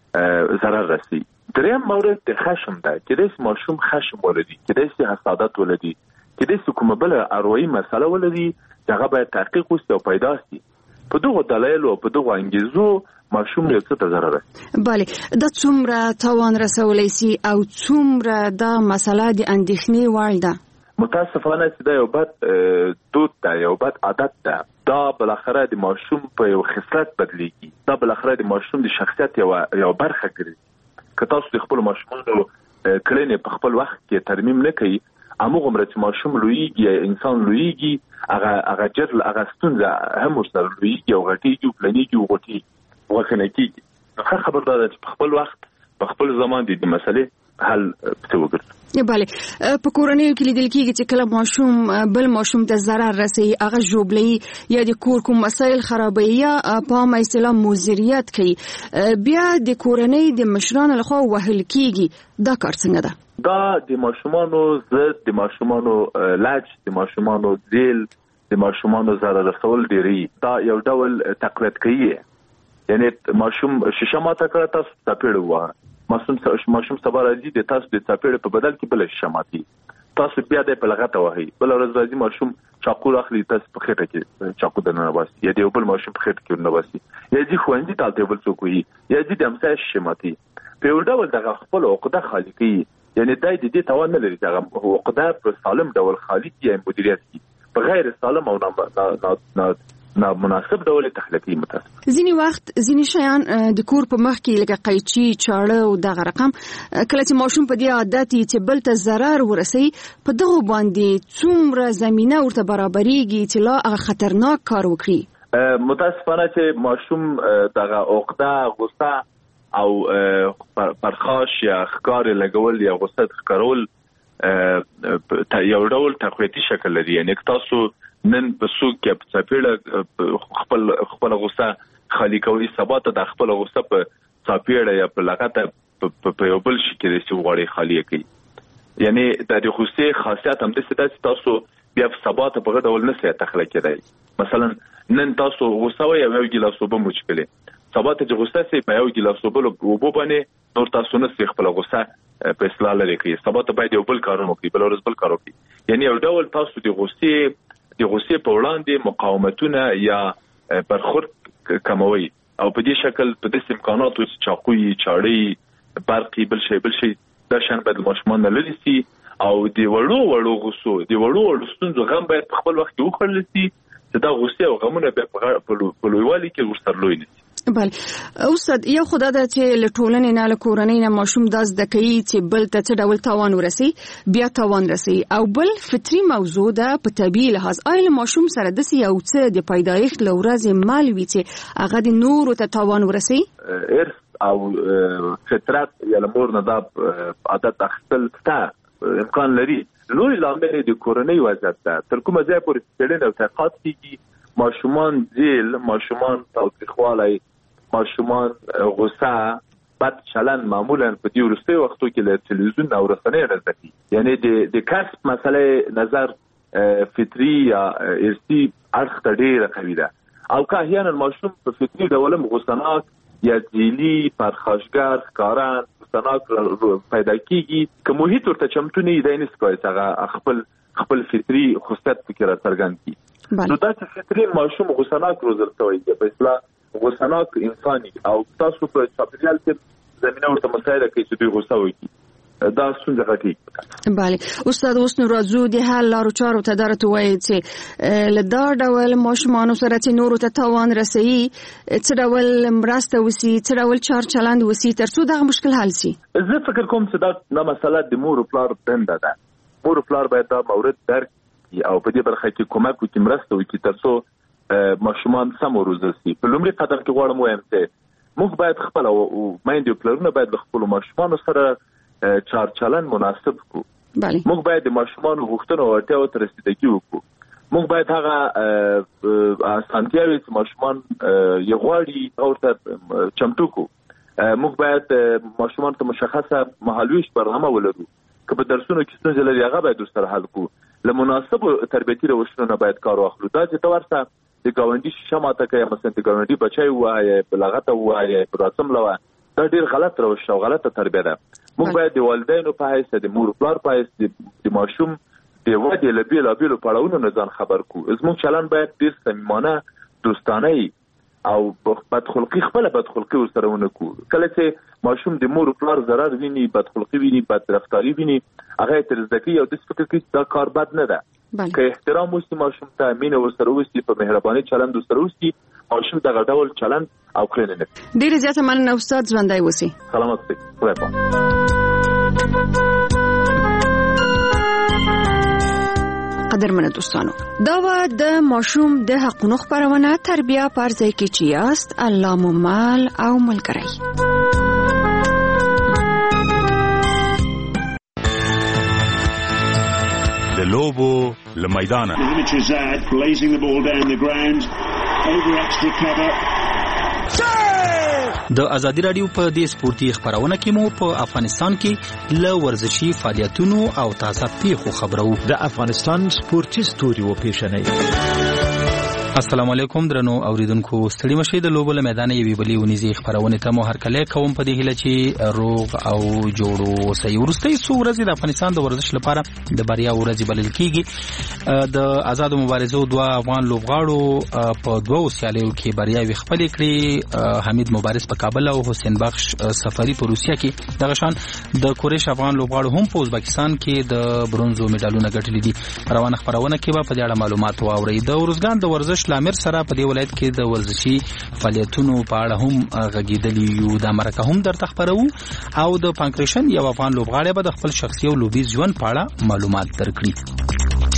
ضرر رسي. دریم مورد د خشم ده. کېدای شي ماشوم خشم ولري، کېدای شي حسادت ولري، کېدای شي کومه بل اروایي مسله ولري چې هغه باید تحقیق وشي او پیدا شي. په دغو دلایلو او په دغو انګیزو ماشوم یو څه ته ضرر رسي. بله، دا څومره تاوان رسولی شي او څومره دا مسله د اندېښنې وړ ده؟ متاسفانه چې دا یو بد دود ده، یو بد عادت ده. دا بالاخره د ماشوم په یو خصلت بدلیږي، دا بالاخره د ماشوم د شخصیت یو برخه ګرځي. که تاسو د خپل ماشومانو کړنې په خپل وخت کې ترمیم نه کوي، همغومره چې ماشوم لویږي یا انسان لویږي، هغه جرل هغه ستونزه هم ورسره لویږي او غټیږي او پلنیږي او غټیږي وغښنه کېږي. نو ښه خبر دا ده چې په خپل وخت په خپل زمان د مسلې حل پته وګرځي. بله، په کورنیو کې لیدل کېږي چې کله ماشوم بل ماشوم ته ضرر رسوي، هغه ژوبلوي یا د کور کوم مسایل خرابوي یا په عامه اصطلاح مضریت کوي، بیا د کورنۍ د مشرانو لخوا وهل کېږي. دا کار څنګه ده؟ دا د ماشومانو ضد، د ماشومانو لج، د ماشومانو ذیل، د ماشومانو ضرر رسول ډېری. دا یو ډول تقلید کوي، یعنی ماشوم شیشه ماته کړه تاسو څپېړه ووهه، ماشوم سبا راځي د تاسو د څپېړې په بدل کې بله شیشه ماتي، تاسو بیا دی په لغته وهئ. بله ورځ راځي ماشوم چاقو راخلي، تاسو په خېټه کې چاقو دننه باسي یا د یو بل ماشوم په خېټه کې ورنه باسي، یا ځي ښوونځي ته هلته یو بل څوک وهي، یا ځي د همسایه شیشې ماتي. په یو ډول دغه خپل عقده خالي کوي، یعنی دی د دې توان نه لري دغه عقده په سالم ډول خالي کړي یا مدیریت کړي، په غیر سالم او نامناسب ډول تخلیقي. متاسف ځینی وخت ځینی شیان د کور په مخ کې لکه قیچي، چاړه او دغه رقم، کله چې ماشوم په دې عادت چې بل ته ضرر ورسوي، په دغه باندې څومره زمینه ورته برابرېږي چې لا هغه خطرناک کار وکړي؟ متاسفانه چې ماشوم دغه عقده، غصه او پرخاش یا ښکار لګول یا غصه ښکارول یو ډول تقویتي شکل لري. یعنی تاسو نن په سوق کې په څپېړه خپل غصه خالی کوي، سبا ته د خپل غصه په څپېړه یا په لغته په یو بل شي کې چې وغواړي خالی کوي. یعنی د غصې خاصیت هم داسې ده چې تاسو بیا په سبا ته په غټ ډول نشئ تخلیق کېدای. مثلا نن تاسو غصه وئ یو ګیلاس اوبه مو څښلې، سبا ته چې غصه سي په یو ګیلاس اوبه باندې نور تاسو نشئ خپل غصه په اصلاح لري کوي، سبا ته باید یو بل کارونه وکړي، بل ورځ بل کار وکړي. یعنی یو ډول تاسو د غصې په وړاندې مقاومتونه یا برخورد کموي، او په دې شکل په دې امکاناتو چې چاقوي، چاړې، برقي، بل شي دا شان باید ماشومان نه لري سي، او د وړو غصو، د وړو ستونزو غم باید په خپل وخت کې وخوړل سي چې دا غصې او غمونه په لویوالي کې ورسره لوی نه سي. بله استاد، یو خدا ده چې له ټولنې نه، له کورنۍ نه ماشوم دا زده کوي چې بل ته څه ډول تاوان ورسي، بیا تاوان رسي، او بل فطري موضوع ده په طبیعي لحاظ. آیا له ماشوم سره داسې یو څه د پیدایښت له ورځې مل وي چې هغه د نورو ته تاوان ورسي؟ ارث او فطرت یا له مور نه دا عادت اخیستل شته، امکان لري. لوی لامل د کورنۍ وضعیت ده. تر کومه ځایه پورې څېړنې او تحقیقات کېږي، ماشومان ذیل، ماشومان تاوتریخوالی، ماشومان غصه، بد چلند معمولا په دې وروستیو وختو کې له تلویزیون او رسنیو نه زده کېږي. یعنی د کسب مسئله نظر فطري یا ارثي اړخ ته ډېره قوي ده، او که احیانا ماشوم په فطري ډول هم غصناک یا ذیلي، پرخاشګر، ښکارن، غصناک پیدا کېږي، که محیط ورته چمتو نه وي دی نشي کولی چې هغه خپل فطري خصلت پکې راڅرګند کړي. نو دا چې فطري ماشوم غصناک روزل شوی دی، په اصطلاح غصناک انساني، او تاسو په چاپېریال کې زمینه ورته مسایله کوي چې دوی غصه وکړي، دا ستونزه غټېږي. بله استاد، اوس نو راځو د حل لارو چارو ته. درته ووایي چې له دا ډول ماشومانو سره چې نورو ته تاوان رسوي، څه ډول مرسته وسي، څه ډول چار چلند وسي تر څو دغه مشکل حل سي؟ زه فکر کوم چې دا مسله د مور او پلار دنده ده. مور او پلار باید دا مورد درک کړي او په دې برخه کې کومک وکړي، مرسته وکړي تر څو ماشومان سم وروزل شي. په لومړي قدم کې غواړم وایم چې موږ باید خپل میندې او پلرونه باید له خپلو ماشومانو سره چارچلن مناسب کړو. موږ باید د ماشومانو غوښتنو او اړتیاوو ته رسیدګي وکړو. موږ باید هغه اسانتیاوې چې ماشومان یې غواړي ورته چمتو کړو. موږ باید ماشومان ته مشخصه مهالویش برنامه ولرو. که په درسونو کې ستونزې لري هغه باید ورسره حل کړو. له مناسبو تربیتي روشونو نه باید کار واخلو. دا چې ته ورته د ګاونډي شیشه ماته کوي، مثلا د ګاونډي بچی ووایې، بلغته ووایې، په راسم له وایه، دا ډېر غلط روش او غلطه تربیه ده. موږ باید د والدینو په حیث، د مور پلار په حیث د ماشوم د ودې له بېلابېلو پړاوونو نه ځان خبر کړو. زموږ چلند باید ډېر صمیمانه، دوستانه او بدخلقي، خپله بدخلقي ورسره ونه کړو. کله چې ماشوم د مور پلار ضرر ویني، بدخلقي ویني، بدرفتاري ویني، هغه یې تر زده کوي او داسې فکر کوي دا کار بد نه ده. که احترام وسي ماشوم ته، مینه ورسره وسي، په مهرباني چلند ورسره وسي، ماشوم دغه ډول چلند او کړنې نه کوي. ډېره زیاته مننه استاد، ژوندی اوسئ. سلامت اوسئ. خدای پاک. قدرمنو دوستانو، دا و د ماشوم د حقونو خپرونه تربیه پر ځای کې چې یاست. الله مو مال او ملګری. د لوبو له میدانه د ازادي رادیو په دې سپورتي خبرونه کې مو په افغانستان کې له ورزشي فعالیتونو او تازه پیښو خبرو. د افغانستان سپورتي ستوري و پیښنې. السلام علیکم درنو اوریدونکو، ستړي مشئ. د لوبو له میدانه یوې بلې ونیزې خبرونه ته مو هرکلی کوم په دې هیله چې روغ او جوړ اوسئ. وروستۍ څو ورځې د افغانستان د ورزش لپاره د بریا ورځې بلل کېږي. د آزادو مبارزو دوه افغان لوبغاړو په دوو سیالیو کې بریاوې خپلې کړې. حمید مبارز په کابل او حسین بخش سفری په روسیه کې. دغه شان د کورش افغان لوبغاړو هم په ازبکستان کې د برونزو میډالونه ګټلي دي. روانه خبرونه کې به په دې اړه معلومات واورئ. د ارزګان د ورزش لامر سره په دې ولایت کې د ورزشي فعالیتونو په اړه هم غږیدلی یو. د مرکه هم درته خبرو او د پانکریشن یو افغان لوبغاړی به د خپل شخصي او لوبیز ژوند په اړه معلومات درکړي.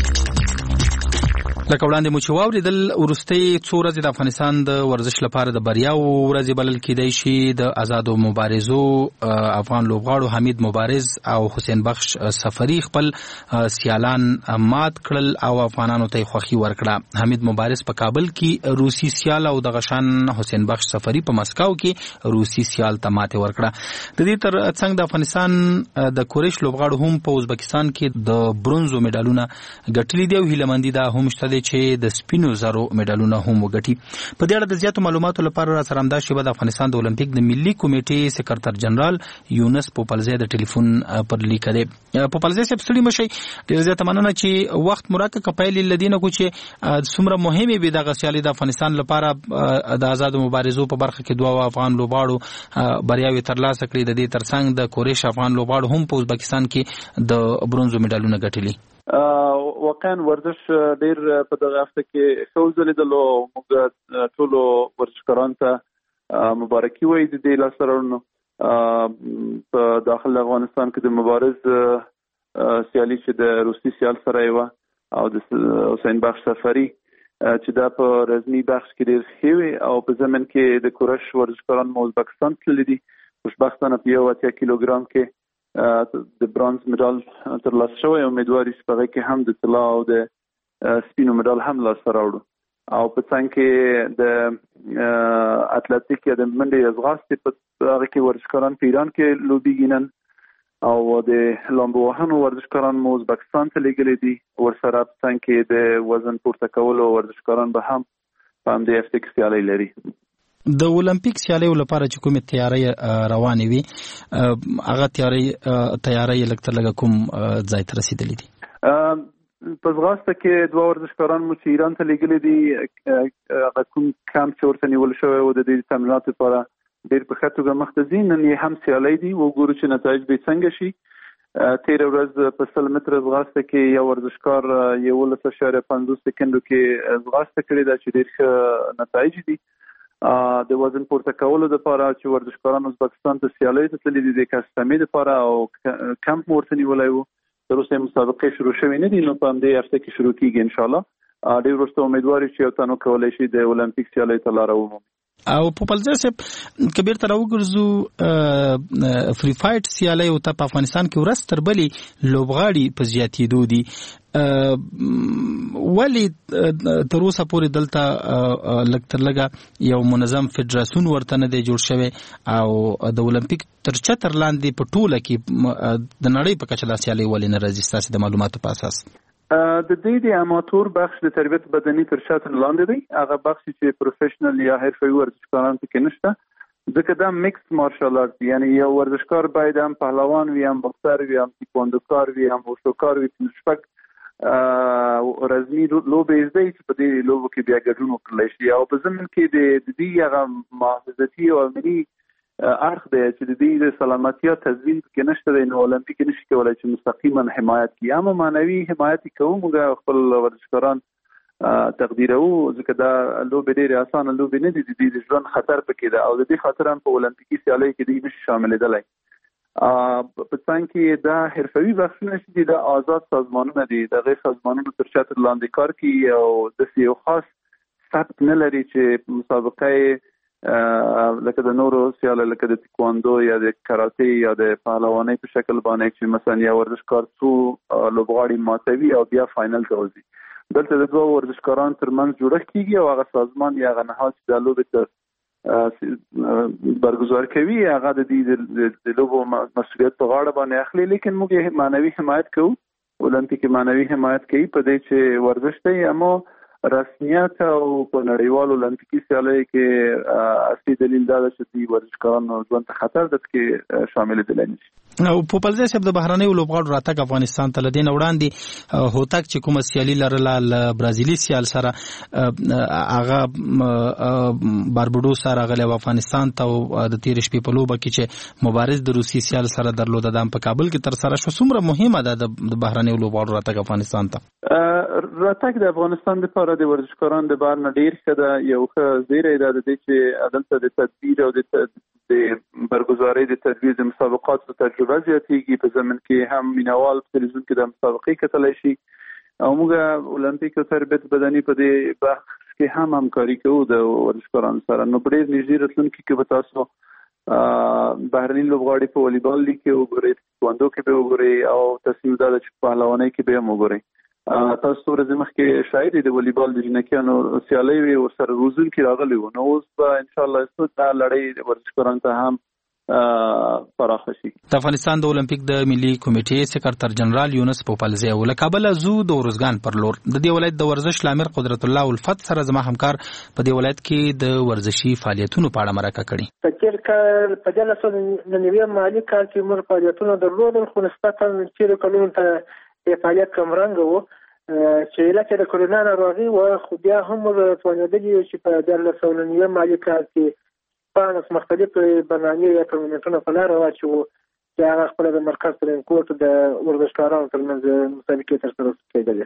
لکه وړاندې مو چې واورېدل، وروستۍ څو ورځې د افغانستان د ورزش لپاره د بریاو ورځې بلل کېدی شي. د آزادو مبارزو افغان لوبغاړو حمید مبارز او حسین بخش سفری خپل سیالان مات کړل او افغانانو ته خوښي ورکړه. حمید مبارز په کابل کې روسي سیال او دغه شان حسین بخش سفری په مسکو کې روسي سیال ته ماتې ورکړه. د دې تر څنګ د افغانستان د کورش لوبغاړو هم په ازبکستان کې د برونزو میډالونه ګټلي دي او هیلهمندي دا هم شته چې د سپینو زرو میډالونه هم وګټي. په دې اړه د زیاتو معلوماتو لپاره را سره همدا شیبه د افغانستان د اولمپیک د ملي کمیټې سکرټر جنرال یونس پوپلزی د ټلیفون پر لیکه دی. پوپلزی صاحب ستړي مشئ، ډېره زیاته مننه چې وخت مراکه کپایل لدینه کو چې څومره مهمه به دغه سیالي د افغانستان لپاره د آزادو مبارزو په برخه کې دوه افغان لوبغاړو بریاوي ترلاسه کړې. د دې ترڅنګ د کورش افغان لوبغاړو هم په ازبکستان کې د برونزو میډالونه ګټلي. واقعا ورزش ډیر په دغه هفته کې ښه وځلیدلو. موږ ټولو ورزشکارانو ته مبارکي وایو د دې لاسته راوړنو. په داخل افغانستان کې د مبارز سیالي چې د روسي سیال سره وه او د حسین بخش سفری چې دا په رزمي بخش کې ډیر ښې وي او په ضمن کې د کورش ورزشکاران مو ازبکستان تللي دي. خوشبختانه په 80 کیلوګرام کې د برونز میډال ترلاسه شوی. امیدوار یو چې په هغه کې هم د طلا او د سپینو میډال هم لاسته راوړو. او په څنګ کې د اتلتیک یا د منډې ځغاستې په هغه کې ورزشکاران په ایران کې لوبیږي نن، او د لامبو وهنو ورزشکاران مو ازبکستان ته لیږلي دي. ورسره په څنګ کې د وزن پورته کولو ورزشکاران به هم په همدې هفته کې سیالۍ لري. د اولمپیک سیالیو لپاره چې کومه تیاری روانې وي، هغه تیاری لکه لږه کوم ځای ته رسیدلې دي؟ په ځغاسته کې دوه ورزشکاران مو چې ایران ته لیږلي دي، هغه کوم کمپ چې ورته نیول شوی و د دې تمریناتو لپاره ډېر په ښه توګه مخته ځي. نن یې هم سیالۍ دي، وګورو چې نتایج به څنګه شي. تېره ورځ په 100 متره ځغاسته کې یو ورزشکار 11.50 سکندو کې ځغاسته کړې ده چې ډېر ښه نتایج دي. د وزن پورته کولو لپاره چې ورزشکاران ازبکستان ته سیالۍ ته تللي دي د کسټمۍ لپاره او کمپ ورته نیولی و. تر اوسه مسابقې شروع شوې نه دي، نو په همدې هفته کې شروع کېږي انشاءالله. ډېر وروسته امیدوار چې یو تن وکولی شي د اولمپیک سیالیو ته لاره ومومي. او په پلځه صاحب کبیر تر وګرځو فری فایټ سیالي او په افغانستان کې ورځ تر بلې لوبغاړي په زیاتېدو دي ولی تر اوسه پورې دلته لږ تر لږه یو منظم فدراسیون ورته نه دی جوړ شوی او د اولمپیک تر چتر لاندې په ټوله کې د نړۍ په کچه دا سیالي ولې نه راځي ستاسو د معلوماتو په اساس؟ د دې د اماتور بخش د تربیت بدني تر شاتر لاندې دی. هغه بخش چې پروفیشنل یا حرفوي ورزشکاران پکې نشته ځکه دا میکس مارشل آرټ یعنی یو ورزشکار باید هم پهلوان وي هم بوکسر وي هم تایکواندوکار وي هم وشوکار وي شپږ رزمي لوبې زده چې په دې لوبو کې بیا ګډون وکړلی شي او په ضمن کې د دې هغه محافظتي او امني اړخ دی چې د دې د سلامتیا تضمین کې نشته دی نو اولمپیک نشي کولای چې مستقیما حمایت کړي. اما معنوي حمایت کوو موږ خپل ورزشکاران تقدیرو ځکه دا لوبې ډېرې اسانه لوبې نه دي د دې ژوند خطر پکې ده او د دې خاطر هم په اولمپیکي سیالیو کې دې نشي شاملېدلی. په څنګ کې دا حرفوي بخشونه چې دي دا آزاد سازمانونه دي د غیر سازمانونو تر چتر لاندې کار کوي او داسې یو خاص ثبت نه لري چې مسابقه لکه د نورو سیاله لکه د تایکواندو یا د کراته یا د پهلوانۍ په شکل باندې چې مثلا یو ورزشکار څو لوبغاړي ماتوي او بیا فاینل ته ورځي. دلته د دوه ورزشکارانو ترمنځ جوړښت کیږي او هغه سازمان یا هغه نهاد چې د لوبې ته برگزار کوي هغه د دې لوبو مسؤلیت په غاړه باندې اخلي. لیکن موږ معنوي حمایت کوو اولمپیک معنوي حمایت کوي په دې چې ورزش دی اما رسمیت او په نړیوالو اولمپیکي سیالیو کې اصلي دلیل دا ده چې د ورزشکارانو ژوند ته خطر ده چې شاملېدلی نشي. او په پلځه صاحب د بهرنیو لوبغاړو راتګ افغانستان ته لدین وړاندې هوتک چې کومه سیالي لرله ل برازیلي سیال سره هغه باربډوس سره غلې افغانستان ته د تیر شپې په لوبه کې چې مبارز د روسي سیال سره درلود د په کابل کې تر سره شو څومره مهمه ده د بهرنیو لوبغاړو راتګ افغانستان ته؟ راتګ د افغانستان لپاره د ورزشکارانو د بهر نه ډېر ښه ده. یو ښه زیری ده د دې چې دلته د تدبیر او د برگزارۍ د تدبیر د مسابقاتو تجربه زیاتېږي. په ضمن کې هم مینوال په تلویزیون کې د مسابقې کتلی شي او موږ اولمپیک او تربیت بدني په دې بخش کې هم همکاري کوو د ورزشکارانو سره. نو په ډېر نږدې راتلونکي کې به تاسو بهرني لوبغاړي په والیبال لیګ کې وګورئ، تایکواندو کې به وګورئ او تصمیم دا ده چې په پهلوانۍ کې به هم وګورئ. تاسو ورځې مخکې شاید د والیبال د جنکیانو سیالۍ وي ورسره روزونکي راغلي وو نو اوس به انشاءالله دا لړۍ ورزشکارانو ته هم پراخه شي. د افغانستان د اولمپیک د ملي کمیټې سکرټر جنرال یونس پوپلزی له کابل زو د ورزګان پر لور د دې ولایت د ورزش لامر قدرت الله الفت سره زما همکار په دې ولایت کې د ورزشي فعالیتونو په اړه مرکه کړې. تکر کال په جلسه د نوې مالي کال کې موږ فعالیتونه درلودل خو نسبتا چې کلونو ته فعالیت کم رنګ وو چې علاوه د کرونا ناروغي و خو بیا هم توانېدلي چې په 2019 مالي کال کې په مختلف برنامې یا پروګرامونو په لار واچو چې هغه خپل د مرکز ترنکوټ د ورزشکارانو ترمنځ مسابقې ترسره کېدلې.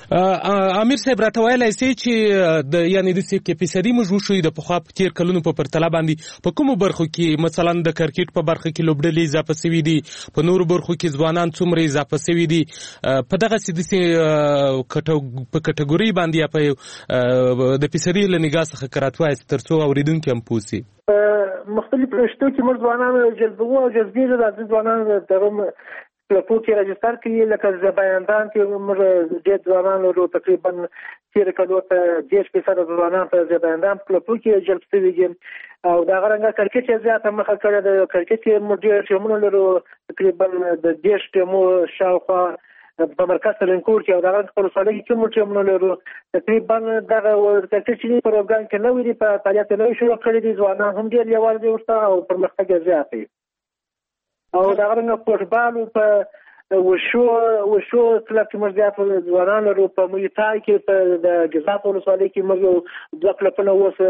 امیر صاحب راته ویلی سي چې د یعنی د څه کې فیصدي موږ وشو د پخوا په تیر کلونو په پرتله باندې په کومو برخو کې مثلا د کرکټ په برخه کې لوبډلې اضافه شوي دي په نورو برخو کې ځوانان څومره اضافه شوي دي په دغه څه په کټګوري باندې یا په د فیصدي له نګاه څخه کراتوایي تر څو اوریدونکي هم پوه سي. مختلف رشتو کې موږ ځوانان جذبوو او جذبېږو د ځوانان دغه کلبو کې راجستر کړي لکه زبایندان کې موږ ډېر ځوانان لرو تقریبا تیر کلو ته 10% ځوانان په زبایندان کلبو کې جلب شوي دي او دا غرنګ کرکټ یې زیاته مخه کړې ده. کرکټ کې موږ ډېر ټیمونه لرو تقریبا د 10 ټیمو شاوخوا په مرکز ترنکوټ کې او دا غرنګ په ولسوالۍ کې موږ ټیمونه لرو تقریبا دغه کرکټ چې پروګرام کې نوې دي په فعالیت نوې شروع کړي دي ځوانان هم ډېر یوازې دي ورته او پرمختګ یې زیات دی او دا غرنګ فوټبال په وشو کلب کې موږ زیات ځوانان لرو په مویتای کې په د ګزاپ ولسوالۍ کې موږ دوه کلبونه اوس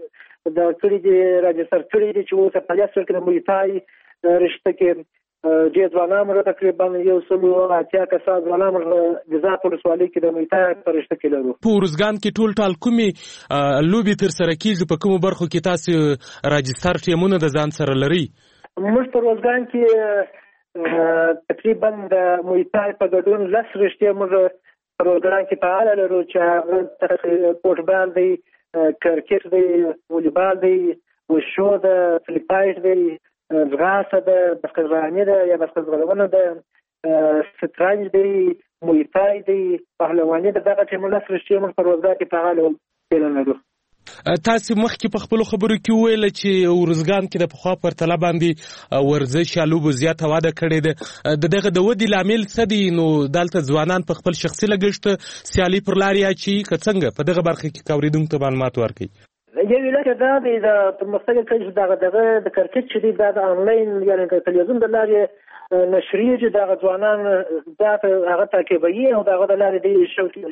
د کړي دي راجستر کړي دي چې اوس په فعالیت کې د مویتای رشته کې ډېر ځوانان موږ تقریبا 180 کسان ځوانان موږ ګزاپ ولسوالۍ کې د مویتای په رشته کې لرو. په ورزګان کې ټال کومې لوبې ترسره کېږي په کومو برخو کې تاسو راجستر ټیمونه د ځان سره لرئ؟ موږ په ورزګان کې تقریبا د مویتای په ګډون 10 رشتې موږ پروګرام کې فعال لرو چې هغه فوټبال دی، کرکټ دی، والیبال دی، وشو ده، فلیپایټ دی، ځغاسته ده، بسکټبالي ده یا بسکټبالونه ده، شطرنج دی، مویتای دی، پهلواني ده. دغه ټیمونه سره چې موږ په روزګار کې فعال لرو. تاسو مخکې په خپل خبرو کې ویل چې ورزګان کې د پخوا پرتله باندې ورزش یا لوبو زیاته واده کړې ده. دغه د ودې لامل څه دی؟ نو دلته ځوانان په خپل شخصي لګښت سیالي پر لار اچي که څنګه په دغه برخه کې اورېدونکو ته معلومات ورکړي؟ یو علت دا دی د پرمختګ کې دغه د کرکټ چې دی د انلاین یعنی د تلویزیون د لارې نشریه چې دغه ځوانان دا هغه تعقیبوي او دغه د لارې دی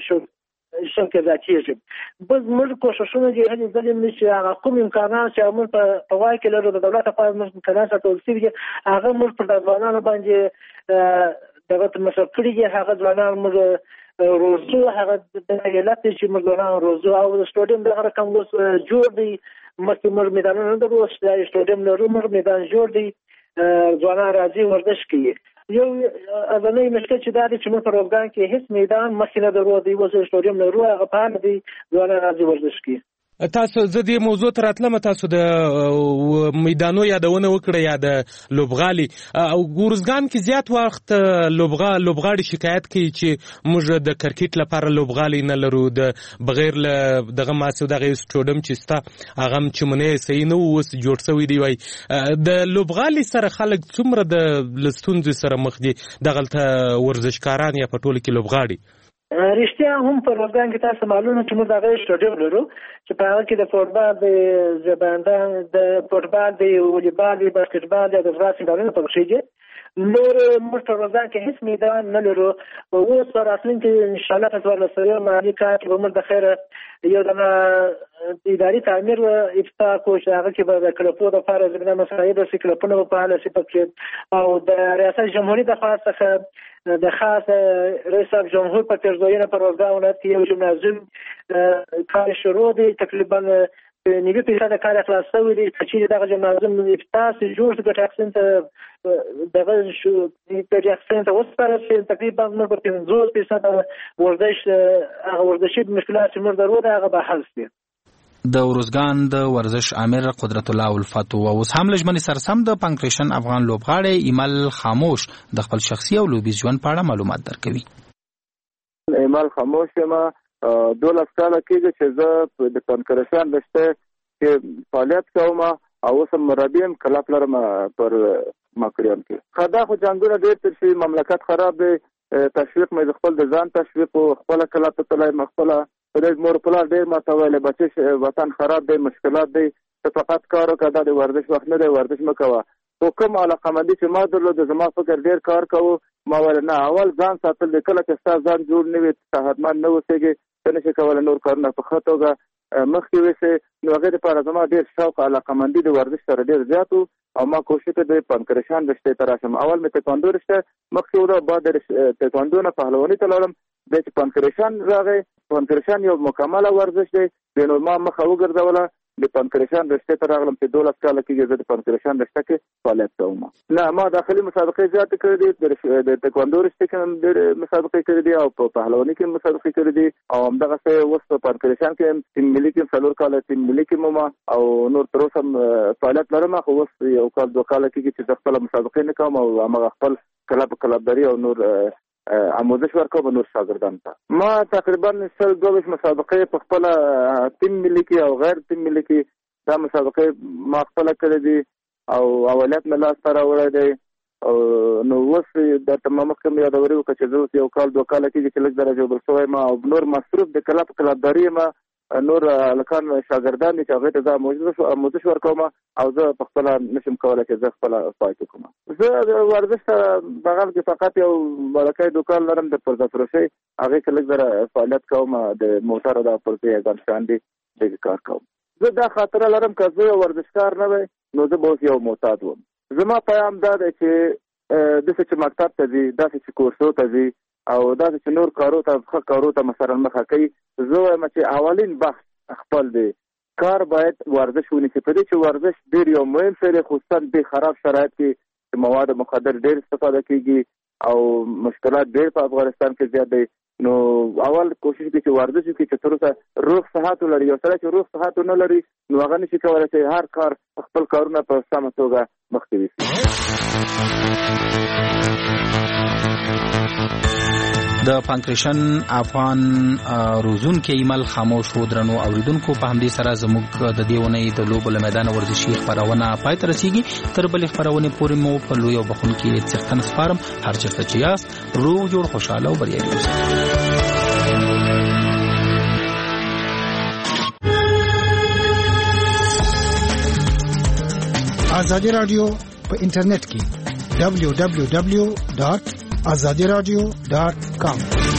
شوکې زیاتېږي. بس موږ کوښښونه دي هلې ځلې چې هغه کوم امکانات چې موږ په واک کې لرو د دولت لخوا موږ امکانات راټول شوي دي هغه موږ پر ځوانانو باندې دغه مصرف کړي دي. هغه ځوانان موږ روزو، هغه د علت چې موږ ځوانان روزو او د سټوډیم دغه رقم اوس جوړ دی. مخکې موږ میدانونه نه درلود، سټوډیم لرو، موږ میدان جوړ دی، ځوانان راځي ورزش کوي. یو اولنۍ مشکل چې دا دی چې موږ په روزګان کې هیڅ میدان مخکې نه درلود، اوس سټوډیم لرو، هغه فعال دی، ځوانان راځي ورزش کوي. تاسو زه دې موضوع ته راتلم، تاسو د میدانو یادونه وکړه یا د لوبغالي او ګورزګان کې زیات وخت لوبغاړي شکایت کوي چې موږ د کرکټ لپاره لوبغالي نه لرو، د بغیر له دغه ماسو دغه سټوډیم چې ستا هغه چمنې صحیح نه اوس جوړ شوی دی. وای د لوبغالي سره خلک څومره د لستونځ سره مخ دي دغلته ورزشکاران یا په ټوله کې لوبغاړي؟ رښتیا هم په روزګان کې تاسو معلومه چې موږ دغه سټوډیم لرو چې په هغه کې د فوټبال د زباندان د فوټبال د والیبال د باسکټبال د ځغاستې ډولونه پکې دي. نور موږ په روزګان کې هیڅ میدان نه لرو. اوس راتلونکي ان شاء الله په څوارلسمه مالي کال کې به موږ د خیره یو دغه اداري تعمیر افتتاح کوو چې هغه کې به د کلبونو لپاره زمینه مساعد او کلبونه به فعال شي پکې او د ریاست جمهوریت د خاص څخه د خاص رئیس جمهور په ترجمه پر روزګان ولایت کې یو جمنازیم کار شروع دی. تقریبا 90% کار خلاص شوی دی. چې دغه جمنازیم افتتاح شي جوړ شي ګټه اخیستنې ته دغه شو ګټه اخیستنې ته وسپارل شي. تقریبا موږ په 50% ورزش هغه ورزشي مشکلات چې موږ درلود هغه به حل شي. د ورزګان د ورزش امیر قدرت الله الفت او اوس هم لجمنی سرسم د پنکریشن افغان لوبغاړي ایمل خاموش د خپل شخصي او لوبي ژوند په اړه معلومات درکوي. ایمل خاموش ما 12 کال کېږي چې زه د پنکریشن رشته کې فعالیت کوم او اوس مربیم کلب لرم پر ماکریان کې. خدا خو جنګونه ډېر تر شي، مملکت خراب دی، تشویق مې خپل د ځان تشویق او خپل کلب ته تلای مخفله پرې مور پلار ډېر ماته ویل بچي وطن خراب دی، مشکلات دی، ته فقط کار وکړه، د ورزش وخت نه دی، ورزش مه کوه. خو کوم علاقمندي چې ما درلود زما فکر ډېر کار کوو. ما ویل نه اول ځان ساتل دی، کله چې ستا ځان جوړ نه وي صحتمند نه اوسېږي ته نشي کولی نور کارونه په ښه توګه مخکې ویسې. نو هغې دپاره زما ډېر شوق علاقمندي د ورزش سره ډېر زیات و او ما کوشش وکړ د پنکریشن رشتې ته راشم. اول مې تکواندو رشته مخکې وده، بعد تکواندو نه پهلواني ته لاړم. بیا چې پنکریشن راغی، پنکریشن یو مکمله ورزش دی، بیا نو ما مخه وګرځوله د پنکریشن رشتې ته راغلم چې 12 کاله کېږي زه د پنکریشن رشته کې فعالیت کوم. نه ما داخلي مسابقې زیاتې کړې دي، د تکواندو رشتې کې هم ډېرې مسابقې کړې دي او په پهلواني کې مسابقې کړې دي او همدغسې اوس په پنکریشن کې ټیم ملي کې 4 کاله ټیم ملي کې مو او نور تر اوسه فعالیت لرم. خو اوس یو کال 2 کاله کېږي چې زه خپله مسابقې نه کوم او همغه خپل کلبداري او نور آموزش ورکوم نور شاګردان ته. ما تقریبا 22 مسابقې په خپل ټیم ملي کې او غیر ټیم ملي کې دا مسابقې ما خپل کړې دي او اولت مې لاس ته راوړی دی او نو اوس د تمام کوم یادوري وکړه چې زه یو کال 2 کاله کېږي چې لږ درجه بل شوی ما او نور مصروف د کلبداري ما نور هلکان شاګردان دي چې هغوی ته زه آموزش ورکوم او زه په خپله نشم کولی چې زه خپله فعالیت وکړم. زه د ورزش ته بغل کې فقط یو وړوکی دوکان لرم د پرزه‌فروشۍ، هغې کې لږ زره فعالیت کوم، د موټرو د پرزې ګنشان دي دغې کار کوم. زه دا خاطره لرم که زه یو ورزشکار نه وی نو زه به اوس یو معتاد وم. زما پیام دا دی چې داسې چې مکتب ته ځي، داسې چې کورسو ته ځي او داسې چې نور کارو ته ښه کارو ته مثلا مخه کوي. زه وایم چې اولین بحث خپل دی، کار باید ورزش ونیسي. په دې چې ورزش ډېر یو مهم شی دی، خصوصا د خراب شرایط کې چې مواد مخدر ډېر استفاده کېږي او مشکلات ډېر په افغانستان کې زیات دی. نو اول کوشش وکړي چې ورزش وکړي چې تر اوسه روغ صحت ولري. یو سره چې روغ صحت نه لري نو هغه نشي کولای چې هر کار خپل کارونه په سمه توګه مخکې وکړي. د پانکریشن افغان روزونکو ایمل خاموش و درنو اوریدونکو په همدې سره زموږ د دیونې د لوبو له میدان ورزشي خبرونه پای ته رسیږي. تر بلې خبرونه پورې مو په لوی او بخونکي څښتن سپارم. هر چېرته چې یاست روغ جوړ خوشاله او بریالي اوسئ. ازادي رادیو په انټرنیټ کې www.azadiradio.com